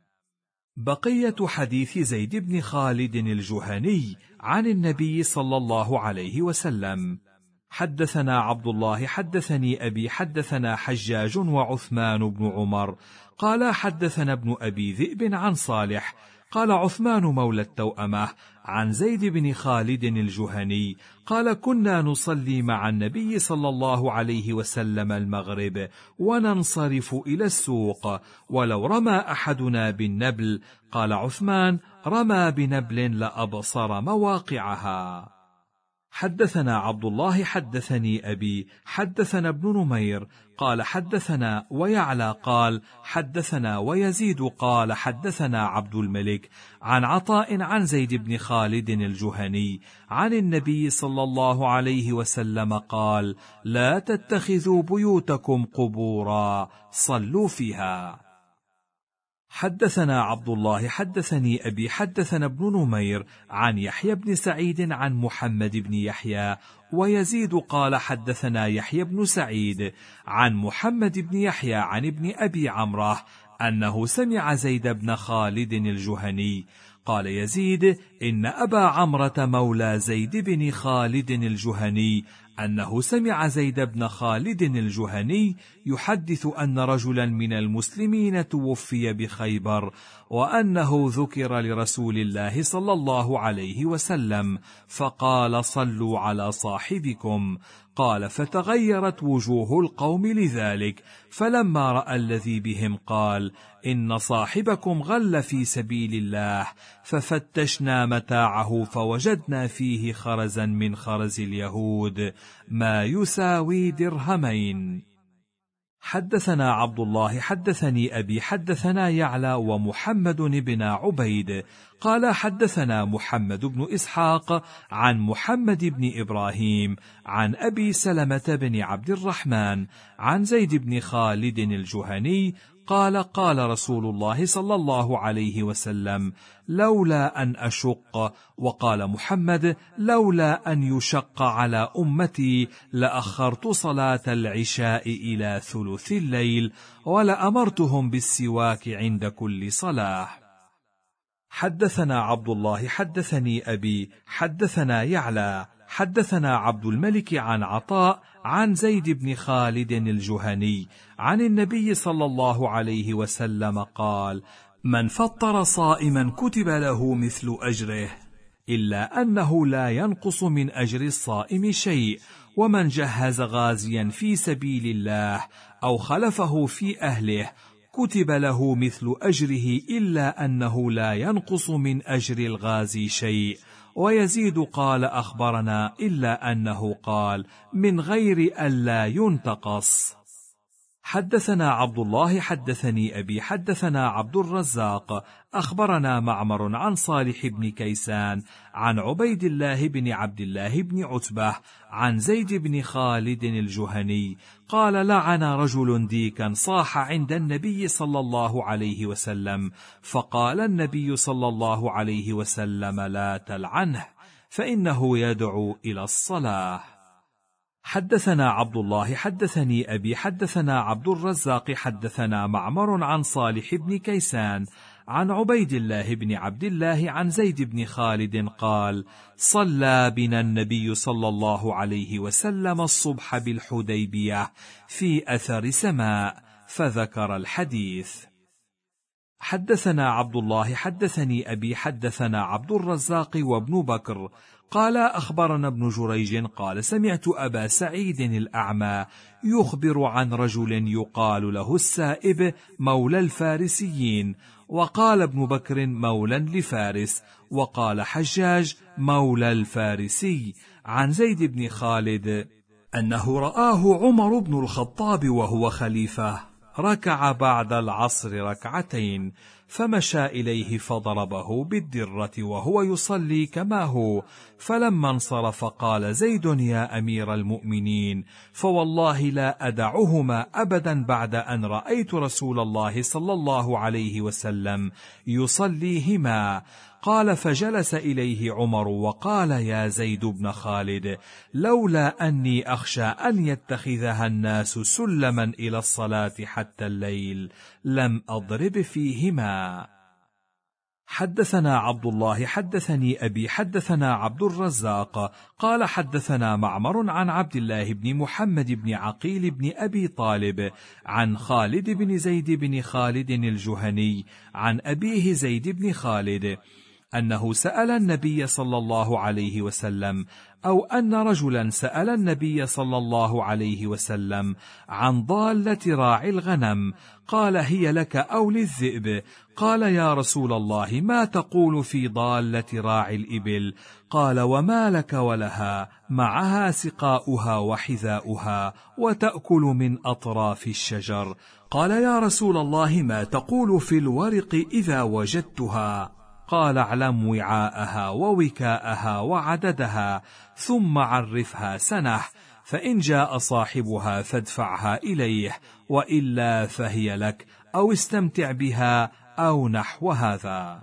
بقية حديث زيد بن خالد الجهني عن النبي صلى الله عليه وسلم. حدثنا عبد الله حدثني أبي حدثنا حجاج وعثمان بن عمر قال: حدثنا ابن أبي ذئب عن صالح قال: عثمان مولى التوأمة عن زيد بن خالد الجهني قال: كنا نصلي مع النبي صلى الله عليه وسلم المغرب وننصرف إلى السوق، ولو رمى أحدنا بالنبل، قال عثمان: رمى بنبل لأبصر مواقعها. حدثنا عبد الله حدثني أبي حدثنا ابن نمير قال: حدثنا ويعلى قال: حدثنا ويزيد قال: حدثنا عبد الملك عن عطاء عن زيد بن خالد الجهني عن النبي صلى الله عليه وسلم قال: لا تتخذوا بيوتكم قبورا، صلوا فيها. حدثنا عبد الله حدثني أبي حدثنا ابن نمير عن يحيى بن سعيد عن محمد بن يحيى ويزيد قال: حدثنا يحيى بن سعيد عن محمد بن يحيى عن ابن أبي عمره أنه سمع زيد بن خالد الجهني قال: يزيد: إن أبا عمرة مولى زيد بن خالد الجهني أنه سمع زيد بن خالد الجهني يحدث أن رجلا من المسلمين توفي بخيبر، وأنه ذكر لرسول الله صلى الله عليه وسلم فقال: صلوا على صاحبكم. قال: فتغيرت وجوه القوم لذلك، فلما رأى الذي بهم قال: إن صاحبكم غل في سبيل الله، ففتشنا متاعه فوجدنا فيه خرزا من خرز اليهود ما يساوي درهمين. حدثنا عبد الله حدثني أبي حدثنا يعلى ومحمد بن عبيد قال: حدثنا محمد بن إسحاق عن محمد بن إبراهيم عن أبي سلمة بن عبد الرحمن عن زيد بن خالد الجهني قال: قال رسول الله صلى الله عليه وسلم: لولا أن أشق، وقال محمد: لولا أن يشق على أمتي لأخرت صلاة العشاء إلى ثلث الليل، ولأمرتهم بالسواك عند كل صلاة. حدثنا عبد الله حدثني أبي حدثنا يعلى حدثنا عبد الملك عن عطاء عن زيد بن خالد الجهني عن النبي صلى الله عليه وسلم قال: من فطر صائما كتب له مثل أجره، إلا أنه لا ينقص من أجر الصائم شيء، ومن جهز غازيا في سبيل الله أو خلفه في أهله كتب له مثل أجره، إلا أنه لا ينقص من أجر الغازي شيء. ويزيد قال: أخبرنا، إلا أنه قال: من غير ألا ينتقص. حدثنا عبد الله حدثني أبي حدثنا عبد الرزاق أخبرنا معمر عن صالح بن كيسان عن عبيد الله بن عبد الله بن عتبة عن زيد بن خالد الجهني قال: لعن رجل ديكا صاح عند النبي صلى الله عليه وسلم، فقال النبي صلى الله عليه وسلم: لا تلعنه، فإنه يدعو إلى الصلاة. حدثنا عبد الله حدثني أبي حدثنا عبد الرزاق حدثنا معمر عن صالح بن كيسان عن عبيد الله بن عبد الله عن زيد بن خالد قال: صلى بنا النبي صلى الله عليه وسلم الصبح بالحديبية في أثر سماء، فذكر الحديث. حدثنا عبد الله حدثني أبي حدثنا عبد الرزاق وابن بكر قال أخبرنا ابن جريج قال سمعت أبا سعيد الأعمى يخبر عن رجل يقال له السائب مولى الفارسيين، وقال ابن بكر مولى لفارس، وقال حجاج مولى الفارسي، عن زيد بن خالد أنه رآه عمر بن الخطاب وهو خليفة ركع بعد العصر ركعتين، فمشى إليه فضربه بالدرة وهو يصلي كما هو، فلما انصرف قال زيد يا أمير المؤمنين فوالله لا أدعهما أبدا بعد أن رأيت رسول الله صلى الله عليه وسلم يصليهما. قال فجلس إليه عمر وقال يا زيد بن خالد لولا أني أخشى أن يتخذها الناس سلما إلى الصلاة حتى الليل لم أضرب فيهما. حدثنا عبد الله حدثني أبي حدثنا عبد الرزاق قال حدثنا معمر عن عبد الله بن محمد بن عقيل بن أبي طالب عن خالد بن زيد بن خالد الجهني عن أبيه زيد بن خالد أنه سأل النبي صلى الله عليه وسلم أو أن رجلا سأل النبي صلى الله عليه وسلم عن ضالة راعي الغنم، قال هي لك أو للذئب؟ قال يا رسول الله ما تقول في ضالة راعي الإبل؟ قال وما لك ولها؟ معها سقاؤها وحذاؤها وتأكل من أطراف الشجر. قال يا رسول الله ما تقول في الورق إذا وجدتها؟ قال اعلم وعاءها ووكاءها وعددها ثم عرفها سنة، فإن جاء صاحبها فادفعها إليه وإلا فهي لك أو استمتع بها أو نحو هذا.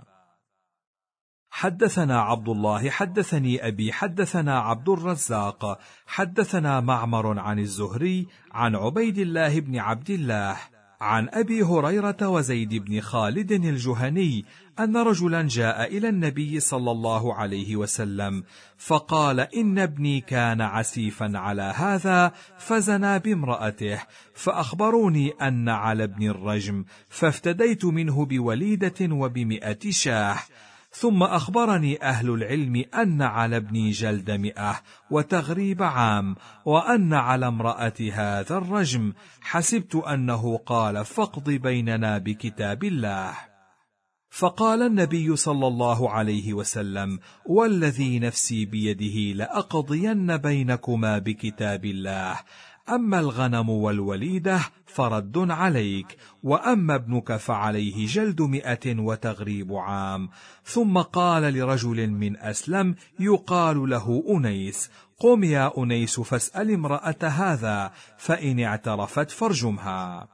حدثنا عبد الله حدثني أبي حدثنا عبد الرزاق حدثنا معمر عن الزهري عن عبيد الله بن عبد الله عن أبي هريرة وزيد بن خالد الجهني أن رجلا جاء إلى النبي صلى الله عليه وسلم فقال إن ابني كان عسيفا على هذا فزنى بامرأته، فأخبروني أن على ابن الرجم، فافتديت منه بوليدة وب100 شاه. ثم أخبرني أهل العلم أن على ابني جلد 100 وتغريب عام، وأن على امرأة هذا الرجم. حسبت أنه قال فاقض بيننا بكتاب الله. فقال النبي صلى الله عليه وسلم والذي نفسي بيده لأقضين بينكما بكتاب الله، أما الغنم والوليدة فرد عليك، وأما ابنك فعليه جلد 100 وتغريب عام. ثم قال لرجل من أسلم يقال له أنيس قم يا أنيس فاسأل امرأة هذا، فإن اعترفت فارجمها.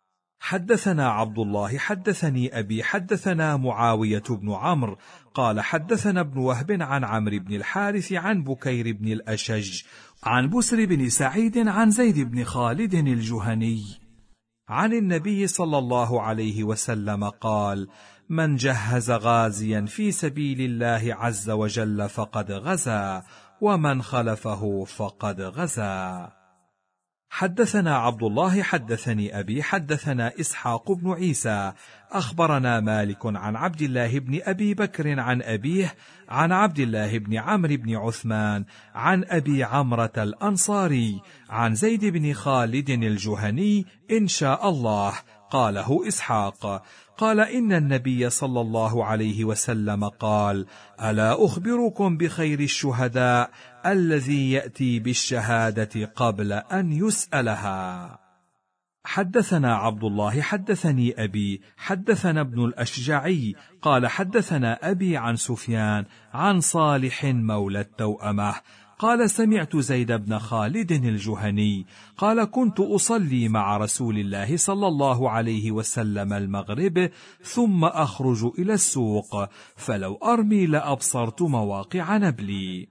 حدثنا عبد الله حدثني أبي حدثنا معاوية بن عمرو قال حدثنا ابن وهب عن عمرو بن الحارث عن بكير بن الأشج عن بسر بن سعيد عن زيد بن خالد الجهني عن النبي صلى الله عليه وسلم قال من جهز غازيا في سبيل الله عز وجل فقد غزا، ومن خلفه فقد غزا. حدثنا عبد الله حدثني أبي حدثنا إسحاق بن عيسى أخبرنا مالك عن عبد الله بن أبي بكر عن أبيه عن عبد الله بن عمرو بن عثمان عن أبي عمرة الأنصاري عن زيد بن خالد الجهني إن شاء الله. قاله إسحاق قال إن النبي صلى الله عليه وسلم قال ألا أخبركم بخير الشهداء الذي يأتي بالشهادة قبل أن يسألها. حدثنا عبد الله حدثني أبي حدثنا ابن الأشجعي قال حدثنا أبي عن سفيان عن صالح مولى التوأمة قال سمعت زيد بن خالد الجهني قال كنت أصلي مع رسول الله صلى الله عليه وسلم المغرب ثم أخرج إلى السوق، فلو أرمي لأبصرت مواقع نبلي.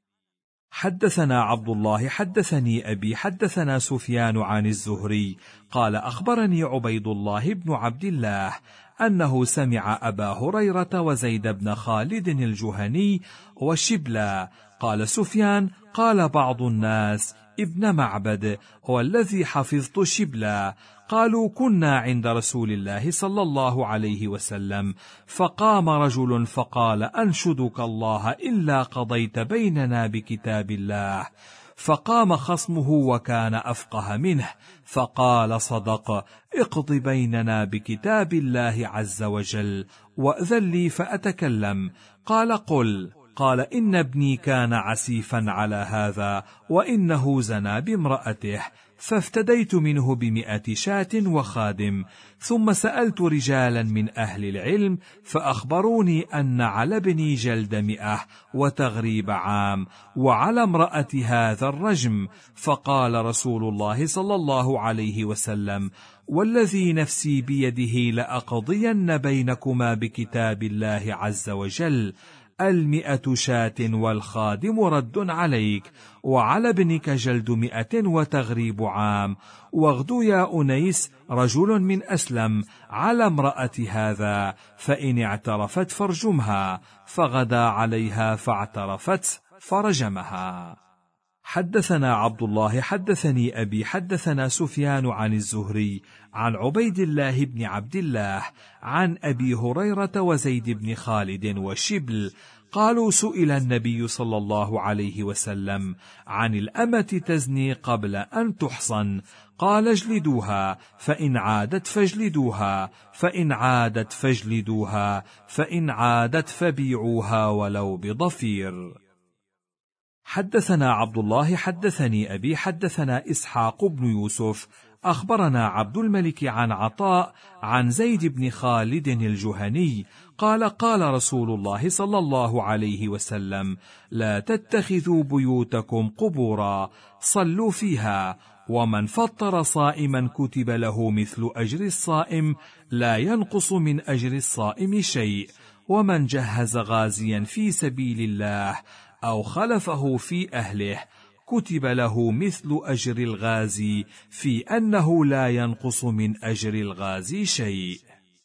حدثنا عبد الله حدثني أبي حدثنا سفيان عن الزهري قال أخبرني عبيد الله بن عبد الله أنه سمع أبا هريرة وزيد بن خالد الجهني وشبلا. قال سفيان قال بعض الناس ابن معبد والذي حفظت شبلا. قالوا: كنا عند رسول الله صلى الله عليه وسلم، فقام رجل فقال: أنشدك الله إلا قضيت بيننا بكتاب الله. فقام خصمه وكان أفقه منه فقال: صدق، اقض بيننا بكتاب الله عز وجل، وأذن لي فأتكلم. قال: قل. قال: إن ابني كان عسيفا على هذا، وإنه زنى بامرأته، فافتديت منه ب100 شاة وخادم. ثم سألت رجالا من أهل العلم فأخبروني أن على ابني جلد 100 وتغريب عام، وعلى امرأة هذا الرجم. فقال رسول الله صلى الله عليه وسلم: والذي نفسي بيده لأقضين بينكما بكتاب الله عز وجل، 100 شاة والخادم رد عليك، وعلى ابنك جلد 100 وتغريب عام. واغدو يا أنيس رجل من أسلم على امرأة هذا، فإن اعترفت فارجمها. فغدا عليها فاعترفت فرجمها. حدثنا عبد الله حدثني أبي حدثنا سفيان عن الزهري عن عبيد الله بن عبد الله عن أبي هريرة وزيد بن خالد وشبل قالوا: سئل النبي صلى الله عليه وسلم عن الأمة تزني قبل أن تحصن، قال: اجلدوها، فإن عادت فاجلدوها، فإن عادت فاجلدوها، فإن عادت فبيعوها ولو بضفير. حدثنا عبد الله حدثني أبي حدثنا إسحاق بن يوسف أخبرنا عبد الملك عن عطاء عن زيد بن خالد الجهني قال: قال رسول الله صلى الله عليه وسلم: لا تتخذوا بيوتكم قبورا، صلوا فيها. ومن فطر صائما كتب له مثل أجر الصائم، لا ينقص من أجر الصائم شيء. ومن جهز غازيا في سبيل الله أو خلفه في أهله كتب له مثل أجر الغازي، في أنه لا ينقص من أجر الغازي شيء.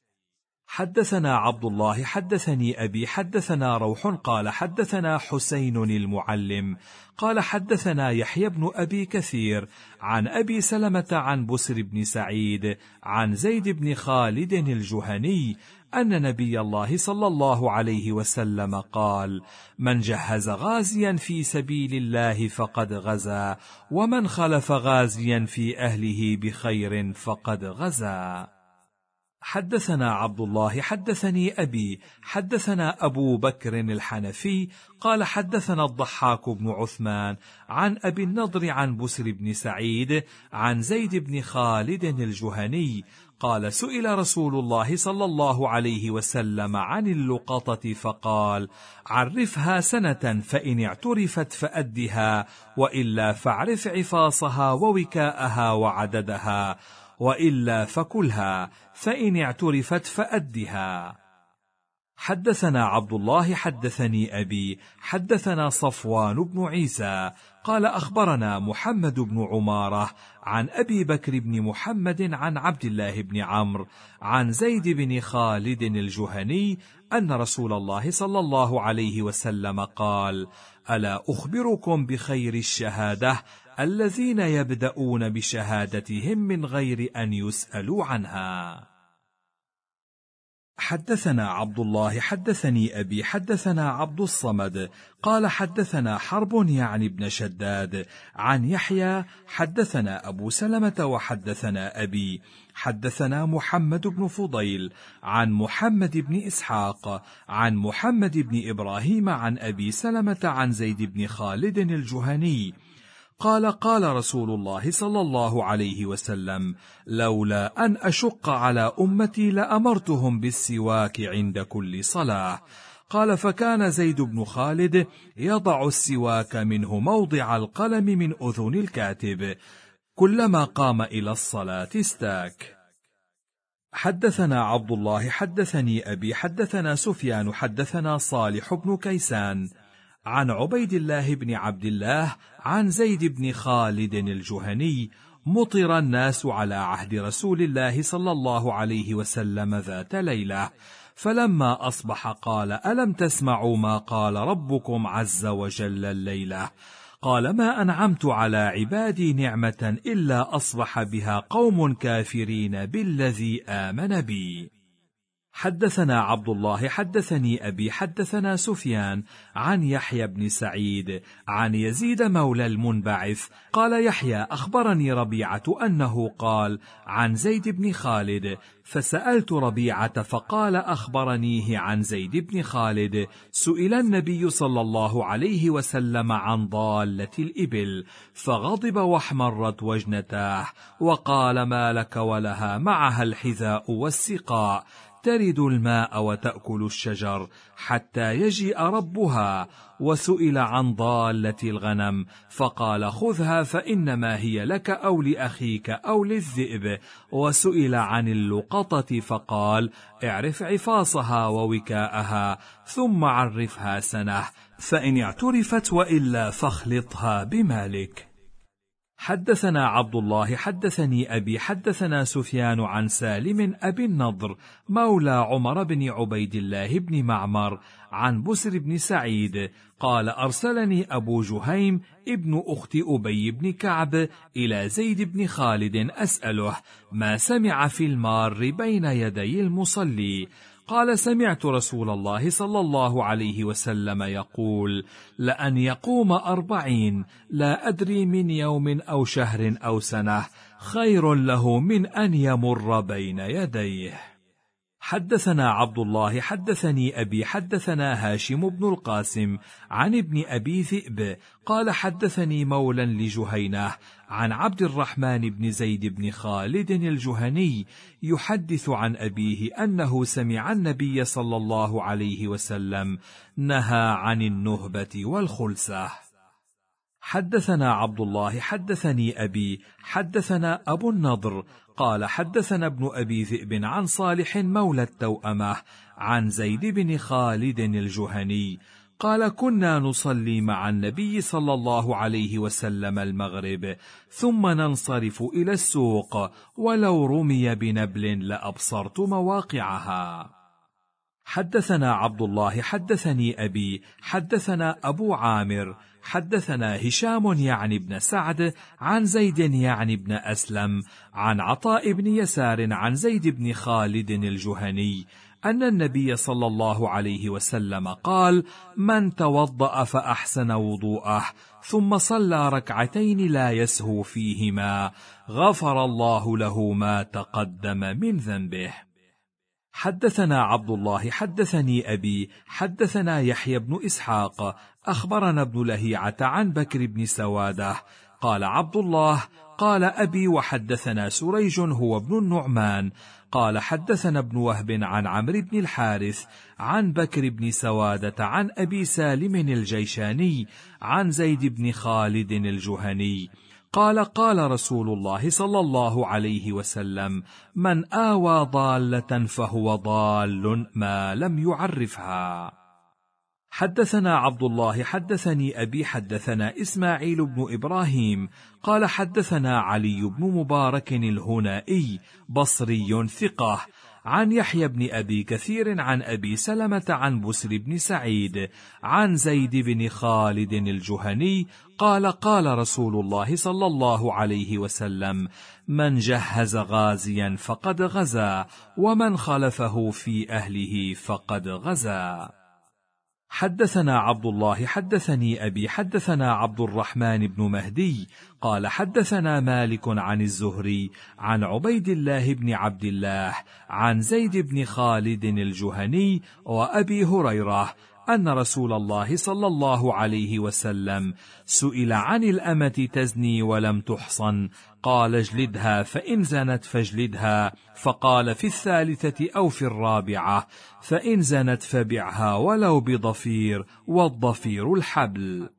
حدثنا عبد الله حدثني أبي حدثنا روح قال: حدثنا حسين المعلم قال: حدثنا يحيى بن أبي كثير عن أبي سلمة عن بسر بن سعيد عن زيد بن خالد الجهني أن نبي الله صلى الله عليه وسلم قال: من جهز غازيا في سبيل الله فقد غزا، ومن خلف غازيا في أهله بخير فقد غزا. حدثنا عبد الله حدثني أبي حدثنا أبو بكر الحنفي قال: حدثنا الضحاك بن عثمان عن أبي النضر عن بسر بن سعيد عن زيد بن خالد الجهني قال: سئل رسول الله صلى الله عليه وسلم عن اللقطة فقال: عرفها سنة، فإن اعترفت فأدها، وإلا فاعرف عفاصها ووكاءها وعددها، وإلا فكلها، فإن اعترفت فأدها. حدثنا عبد الله حدثني أبي حدثنا صفوان بن عيسى قال: أخبرنا محمد بن عمارة عن أبي بكر بن محمد عن عبد الله بن عمرو عن زيد بن خالد الجهني أن رسول الله صلى الله عليه وسلم قال: ألا أخبركم بخير الشهادة الذين يبدأون بشهادتهم من غير أن يسألوا عنها. حدثنا عبد الله حدثني أبي حدثنا عبد الصمد قال: حدثنا حرب يعني بن شداد عن يحيى حدثنا أبو سلمة وحدثنا أبي حدثنا محمد بن فضيل عن محمد بن إسحاق عن محمد بن إبراهيم عن أبي سلمة عن زيد بن خالد الجهني قال: قال رسول الله صلى الله عليه وسلم: لولا أن أشق على أمتي لأمرتهم بالسواك عند كل صلاة. قال: فكان زيد بن خالد يضع السواك منه موضع القلم من أذن الكاتب، كلما قام إلى الصلاة استاك. حدثنا عبد الله حدثني أبي حدثنا سفيان حدثنا صالح بن كيسان عن عبيد الله بن عبد الله عن زيد بن خالد الجهني: مطر الناس على عهد رسول الله صلى الله عليه وسلم ذات ليلة، فلما أصبح قال: ألم تسمعوا ما قال ربكم عز وجل الليلة؟ قال: ما أنعمت على عبادي نعمة إلا أصبح بها قوم كافرين بالذي آمن بي. حدثنا عبد الله حدثني أبي حدثنا سفيان عن يحيى بن سعيد عن يزيد مولى المنبعث قال: يحيى أخبرني ربيعة أنه قال عن زيد بن خالد، فسألت ربيعة فقال أخبرنيه عن زيد بن خالد: سئل النبي صلى الله عليه وسلم عن ضالة الإبل فغضب واحمرت وجنتاه وقال: ما لك ولها معها الحذاء والسقاء، ترد الماء وتأكل الشجر حتى يجيء ربها. وسئل عن ضالة الغنم فقال: خذها فإنما هي لك أو لأخيك أو للذئب. وسئل عن اللقطة فقال: اعرف عفاصها ووكاءها ثم عرفها سنة، فإن اعترفت وإلا فاخلطها بمالك. حدثنا عبد الله حدثني أبي حدثنا سفيان عن سالم أبي النضر مولى عمر بن عبيد الله بن معمر عن بسر بن سعيد قال: أرسلني أبو جهيم ابن أخت أبي بن كعب إلى زيد بن خالد أسأله ما سمع في المار بين يدي المصلي. قال: سمعت رسول الله صلى الله عليه وسلم يقول: لأن يقوم 40 لا أدري من يوم أو شهر أو سنة خير له من أن يمر بين يديه. حدثنا عبد الله حدثني أبي حدثنا هاشم بن القاسم عن ابن أبي ذئب قال: حدثني مولى لجهينة عن عبد الرحمن بن زيد بن خالد الجهني يحدث عن أبيه أنه سمع النبي صلى الله عليه وسلم نهى عن النهبة والخلسة. حدثنا عبد الله حدثني أبي حدثنا أبو النضر قال: حدثنا ابن أبي ذئب عن صالح مولى التوأمة عن زيد بن خالد الجهني قال: كنا نصلي مع النبي صلى الله عليه وسلم المغرب ثم ننصرف إلى السوق، ولو رمي بنبل لأبصرت مواقعها. حدثنا عبد الله حدثني أبي حدثنا أبو عامر حدثنا هشام يعني بن سعد عن زيد يعني بن أسلم عن عطاء بن يسار عن زيد بن خالد الجهني أن النبي صلى الله عليه وسلم قال: من توضأ فأحسن وضوءه ثم صلى ركعتين لا يسهو فيهما غفر الله له ما تقدم من ذنبه. حدثنا عبد الله حدثني أبي حدثنا يحيى بن إسحاق أخبرنا ابن لهيعة عن بكر بن سوادة قال عبد الله قال أبي وحدثنا سريج هو ابن النعمان قال حدثنا ابن وهب عن عمرو بن الحارث عن بكر بن سوادة عن أبي سالم الجيشاني عن زيد بن خالد الجهني قال: قال رسول الله صلى الله عليه وسلم: من آوى ضالة فهو ضال ما لم يعرفها. حدثنا عبد الله حدثني أبي حدثنا إسماعيل بن إبراهيم قال: حدثنا علي بن مبارك الهنائي بصري ثقة عن يحيى بن أبي كثير عن أبي سلمة عن بسر بن سعيد عن زيد بن خالد الجهني قال: قال رسول الله صلى الله عليه وسلم: من جهز غازيا فقد غزا، ومن خلفه في أهله فقد غزا. حدثنا عبد الله حدثني أبي حدثنا عبد الرحمن بن مهدي قال: حدثنا مالك عن الزهري عن عبيد الله بن عبد الله عن زيد بن خالد الجهني وأبي هريرة أن رسول الله صلى الله عليه وسلم سئل عن الأمة تزني ولم تحصن قال: اجلدها، فإن زنت فاجلدها، فقال: في الثالثة أو في الرابعة، فإن زنت فبعها ولو بضفير، والضفير الحبل.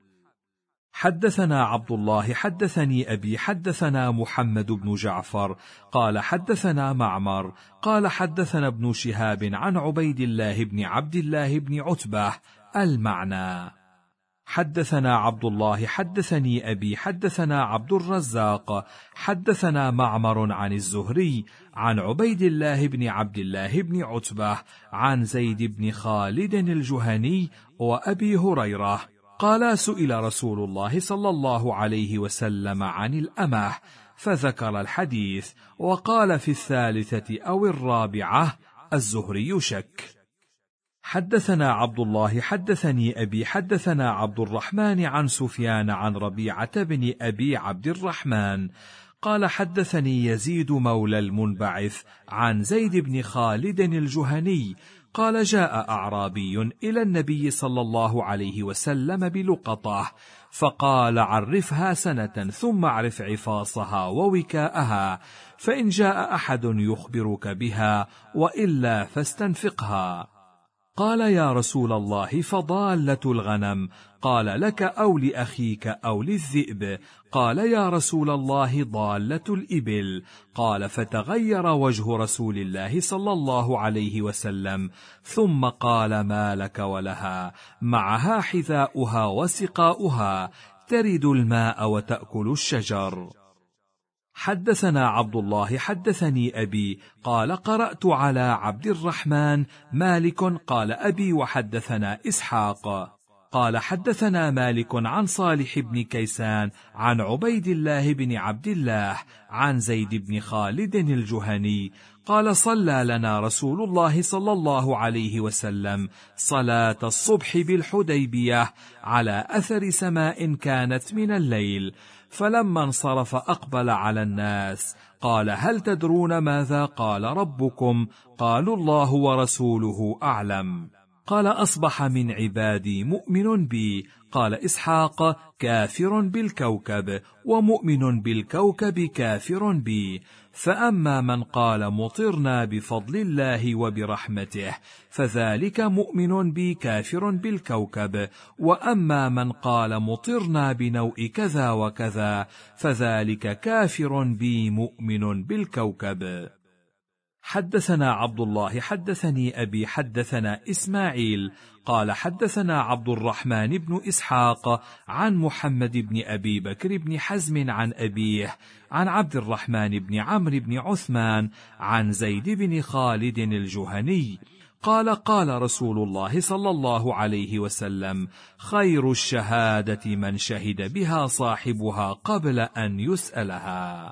حدثنا عبد الله حدثني أبي حدثنا محمد بن جعفر قال: حدثنا معمر قال: حدثنا ابن شهاب عن عبيد الله بن عبد الله بن عتبة المعنى. حدثنا عبد الله حدثني أبي حدثنا عبد الرزاق حدثنا معمر عن الزهري عن عبيد الله بن عبد الله بن عتبة عن زيد بن خالد الجهني وأبي هريرة قال: سئل رسول الله صلى الله عليه وسلم عن الأمة فذكر الحديث، وقال في الثالثة أو الرابعة. الزهري شك. حدثنا عبد الله حدثني أبي حدثنا عبد الرحمن عن سفيان عن ربيعة بن أبي عبد الرحمن قال: حدثني يزيد مولى المنبعث عن زيد بن خالد الجهني قال: جاء أعرابي إلى النبي صلى الله عليه وسلم بلقطة، فقال: عرفها سنة ثم اعرف عفاصها ووكاءها، فإن جاء أحد يخبرك بها وإلا فاستنفقها. قال: يا رسول الله، فضالة الغنم؟ قال: لك أو لأخيك أو للذئب؟ قال: يا رسول الله، ضالة الإبل. قال: فتغير وجه رسول الله صلى الله عليه وسلم، ثم قال: ما لك ولها؟ معها حذاؤها وسقاؤها، ترد الماء وتأكل الشجر. حدثنا عبد الله حدثني أبي قال: قرأت على عبد الرحمن مالك قال أبي وحدثنا إسحاق قال: حدثنا مالك عن صالح بن كيسان عن عبيد الله بن عبد الله عن زيد بن خالد الجهني قال: صلى لنا رسول الله صلى الله عليه وسلم صلاة الصبح بالحديبية على أثر سماء كانت من الليل، فلما انصرف أقبل على الناس قال: هل تدرون ماذا قال ربكم؟ قالوا: الله ورسوله أعلم. قال: أصبح من عبادي مؤمن بي. قال إسحاق: كافر بالكوكب، ومؤمن بالكوكب كافر بي. فأما من قال: مطرنا بفضل الله وبرحمته، فذلك مؤمن بي كافر بالكوكب، وأما من قال: مطرنا بنوء كذا وكذا، فذلك كافر بي مؤمن بالكوكب. حدثنا عبد الله حدثني أبي حدثنا إسماعيل قال: حدثنا عبد الرحمن بن إسحاق عن محمد بن أبي بكر بن حزم عن أبيه عن عبد الرحمن بن عمرو بن عثمان عن زيد بن خالد الجهني قال: قال رسول الله صلى الله عليه وسلم: خير الشهادة من شهد بها صاحبها قبل أن يسألها.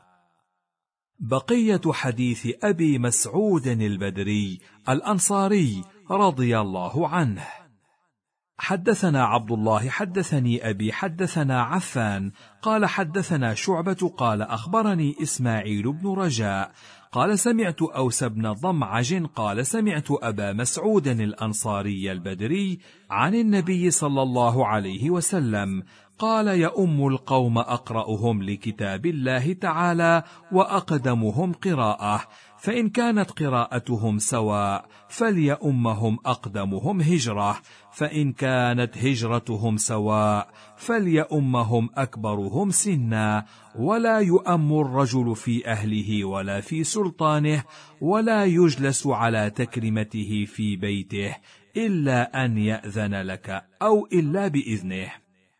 بقية حديث أبي مسعود البدري الأنصاري رضي الله عنه. حدثنا عبد الله حدثني أبي حدثنا عفان قال: حدثنا شعبة قال: أخبرني إسماعيل بن رجاء قال: سمعت أوس بن ضمعج قال: سمعت أبا مسعود الأنصاري البدري عن النبي صلى الله عليه وسلم قال: يؤم القوم أقرأهم لكتاب الله تعالى وأقدمهم قراءة، فإن كانت قراءتهم سواء فليؤمهم أقدمهم هجرة، فإن كانت هجرتهم سواء فليؤمهم أكبرهم سنا، ولا يؤم الرجل في أهله ولا في سلطانه، ولا يجلس على تكريمته في بيته إلا أن يأذن لك أو إلا بإذنه.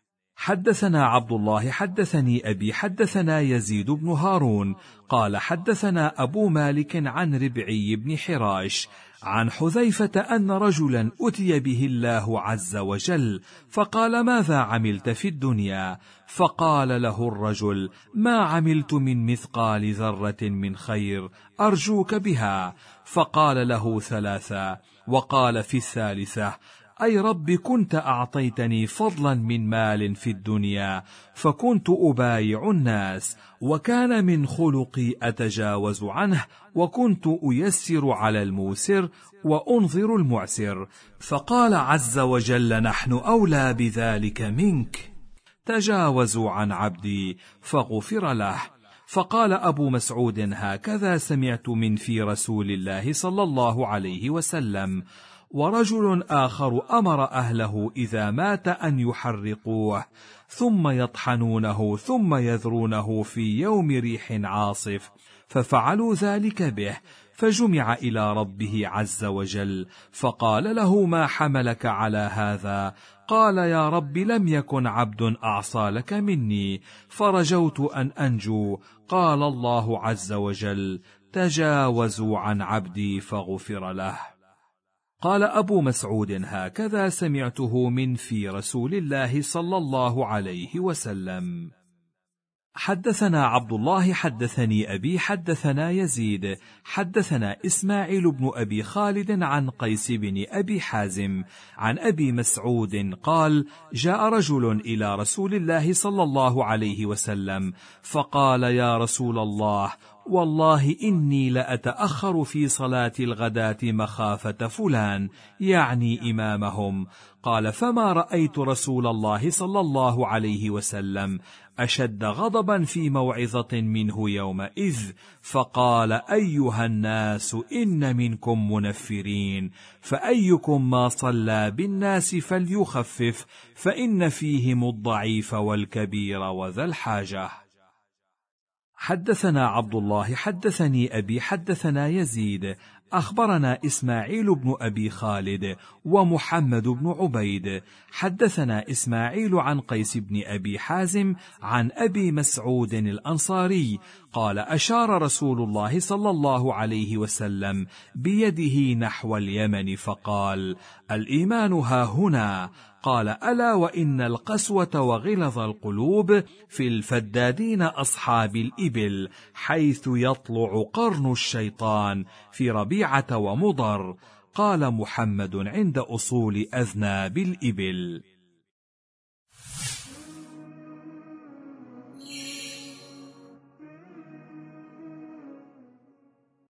حدثنا عبد الله حدثني أبي حدثنا يزيد بن هارون قال: حدثنا أبو مالك عن ربعي بن حراش عن حذيفة أن رجلا أتي به الله عز وجل فقال: ماذا عملت في الدنيا؟ فقال له الرجل: ما عملت من مثقال ذرة من خير أرجوك بها. فقال له ثلاثة، وقال في الثالثة: أي رب، كنت أعطيتني فضلا من مال في الدنيا فكنت أبايع الناس، وكان من خلقي أتجاوز عنه، وكنت أيسر على الموسر وأنظر المعسر، فقال عز وجل: نحن أولى بذلك منك، تجاوزوا عن عبدي فغفر له. فقال أبو مسعود: هكذا سمعت من في رسول الله صلى الله عليه وسلم. ورجل آخر أمر أهله إذا مات أن يحرقوه ثم يطحنونه ثم يذرونه في يوم ريح عاصف، ففعلوا ذلك به، فجمع إلى ربه عز وجل فقال له: ما حملك على هذا؟ قال: يا رب، لم يكن عبد أعصى لك مني فرجوت أن أنجو. قال الله عز وجل: تجاوزوا عن عبدي فغفر له. قال أبو مسعود: هكذا سمعته من في رسول الله صلى الله عليه وسلم. حدثنا عبد الله حدثني أبي حدثنا يزيد حدثنا إسماعيل بن أبي خالد عن قيس بن أبي حازم عن أبي مسعود قال: جاء رجل إلى رسول الله صلى الله عليه وسلم فقال: يا رسول الله، والله إني لأتأخر في صلاة الغداة مخافة فلان، يعني إمامهم. قال: فما رأيت رسول الله صلى الله عليه وسلم أشد غضبا في موعظة منه يومئذ، فقال: أيها الناس، إن منكم منفرين، فأيكم ما صلى بالناس فليخفف، فإن فيهم الضعيف والكبير وذا الحاجة. حدثنا عبد الله حدثني أبي حدثنا يزيد أخبرنا إسماعيل بن أبي خالد ومحمد بن عبيد حدثنا إسماعيل عن قيس بن أبي حازم عن أبي مسعود الأنصاري قال: أشار رسول الله صلى الله عليه وسلم بيده نحو اليمن فقال: الإيمان ها هنا. قال: ألا وإن القسوة وغلظ القلوب في الفدادين أصحاب الإبل، حيث يطلع قرن الشيطان في ربيعة ومضر. قال محمد: عند أصول أذناب الإبل.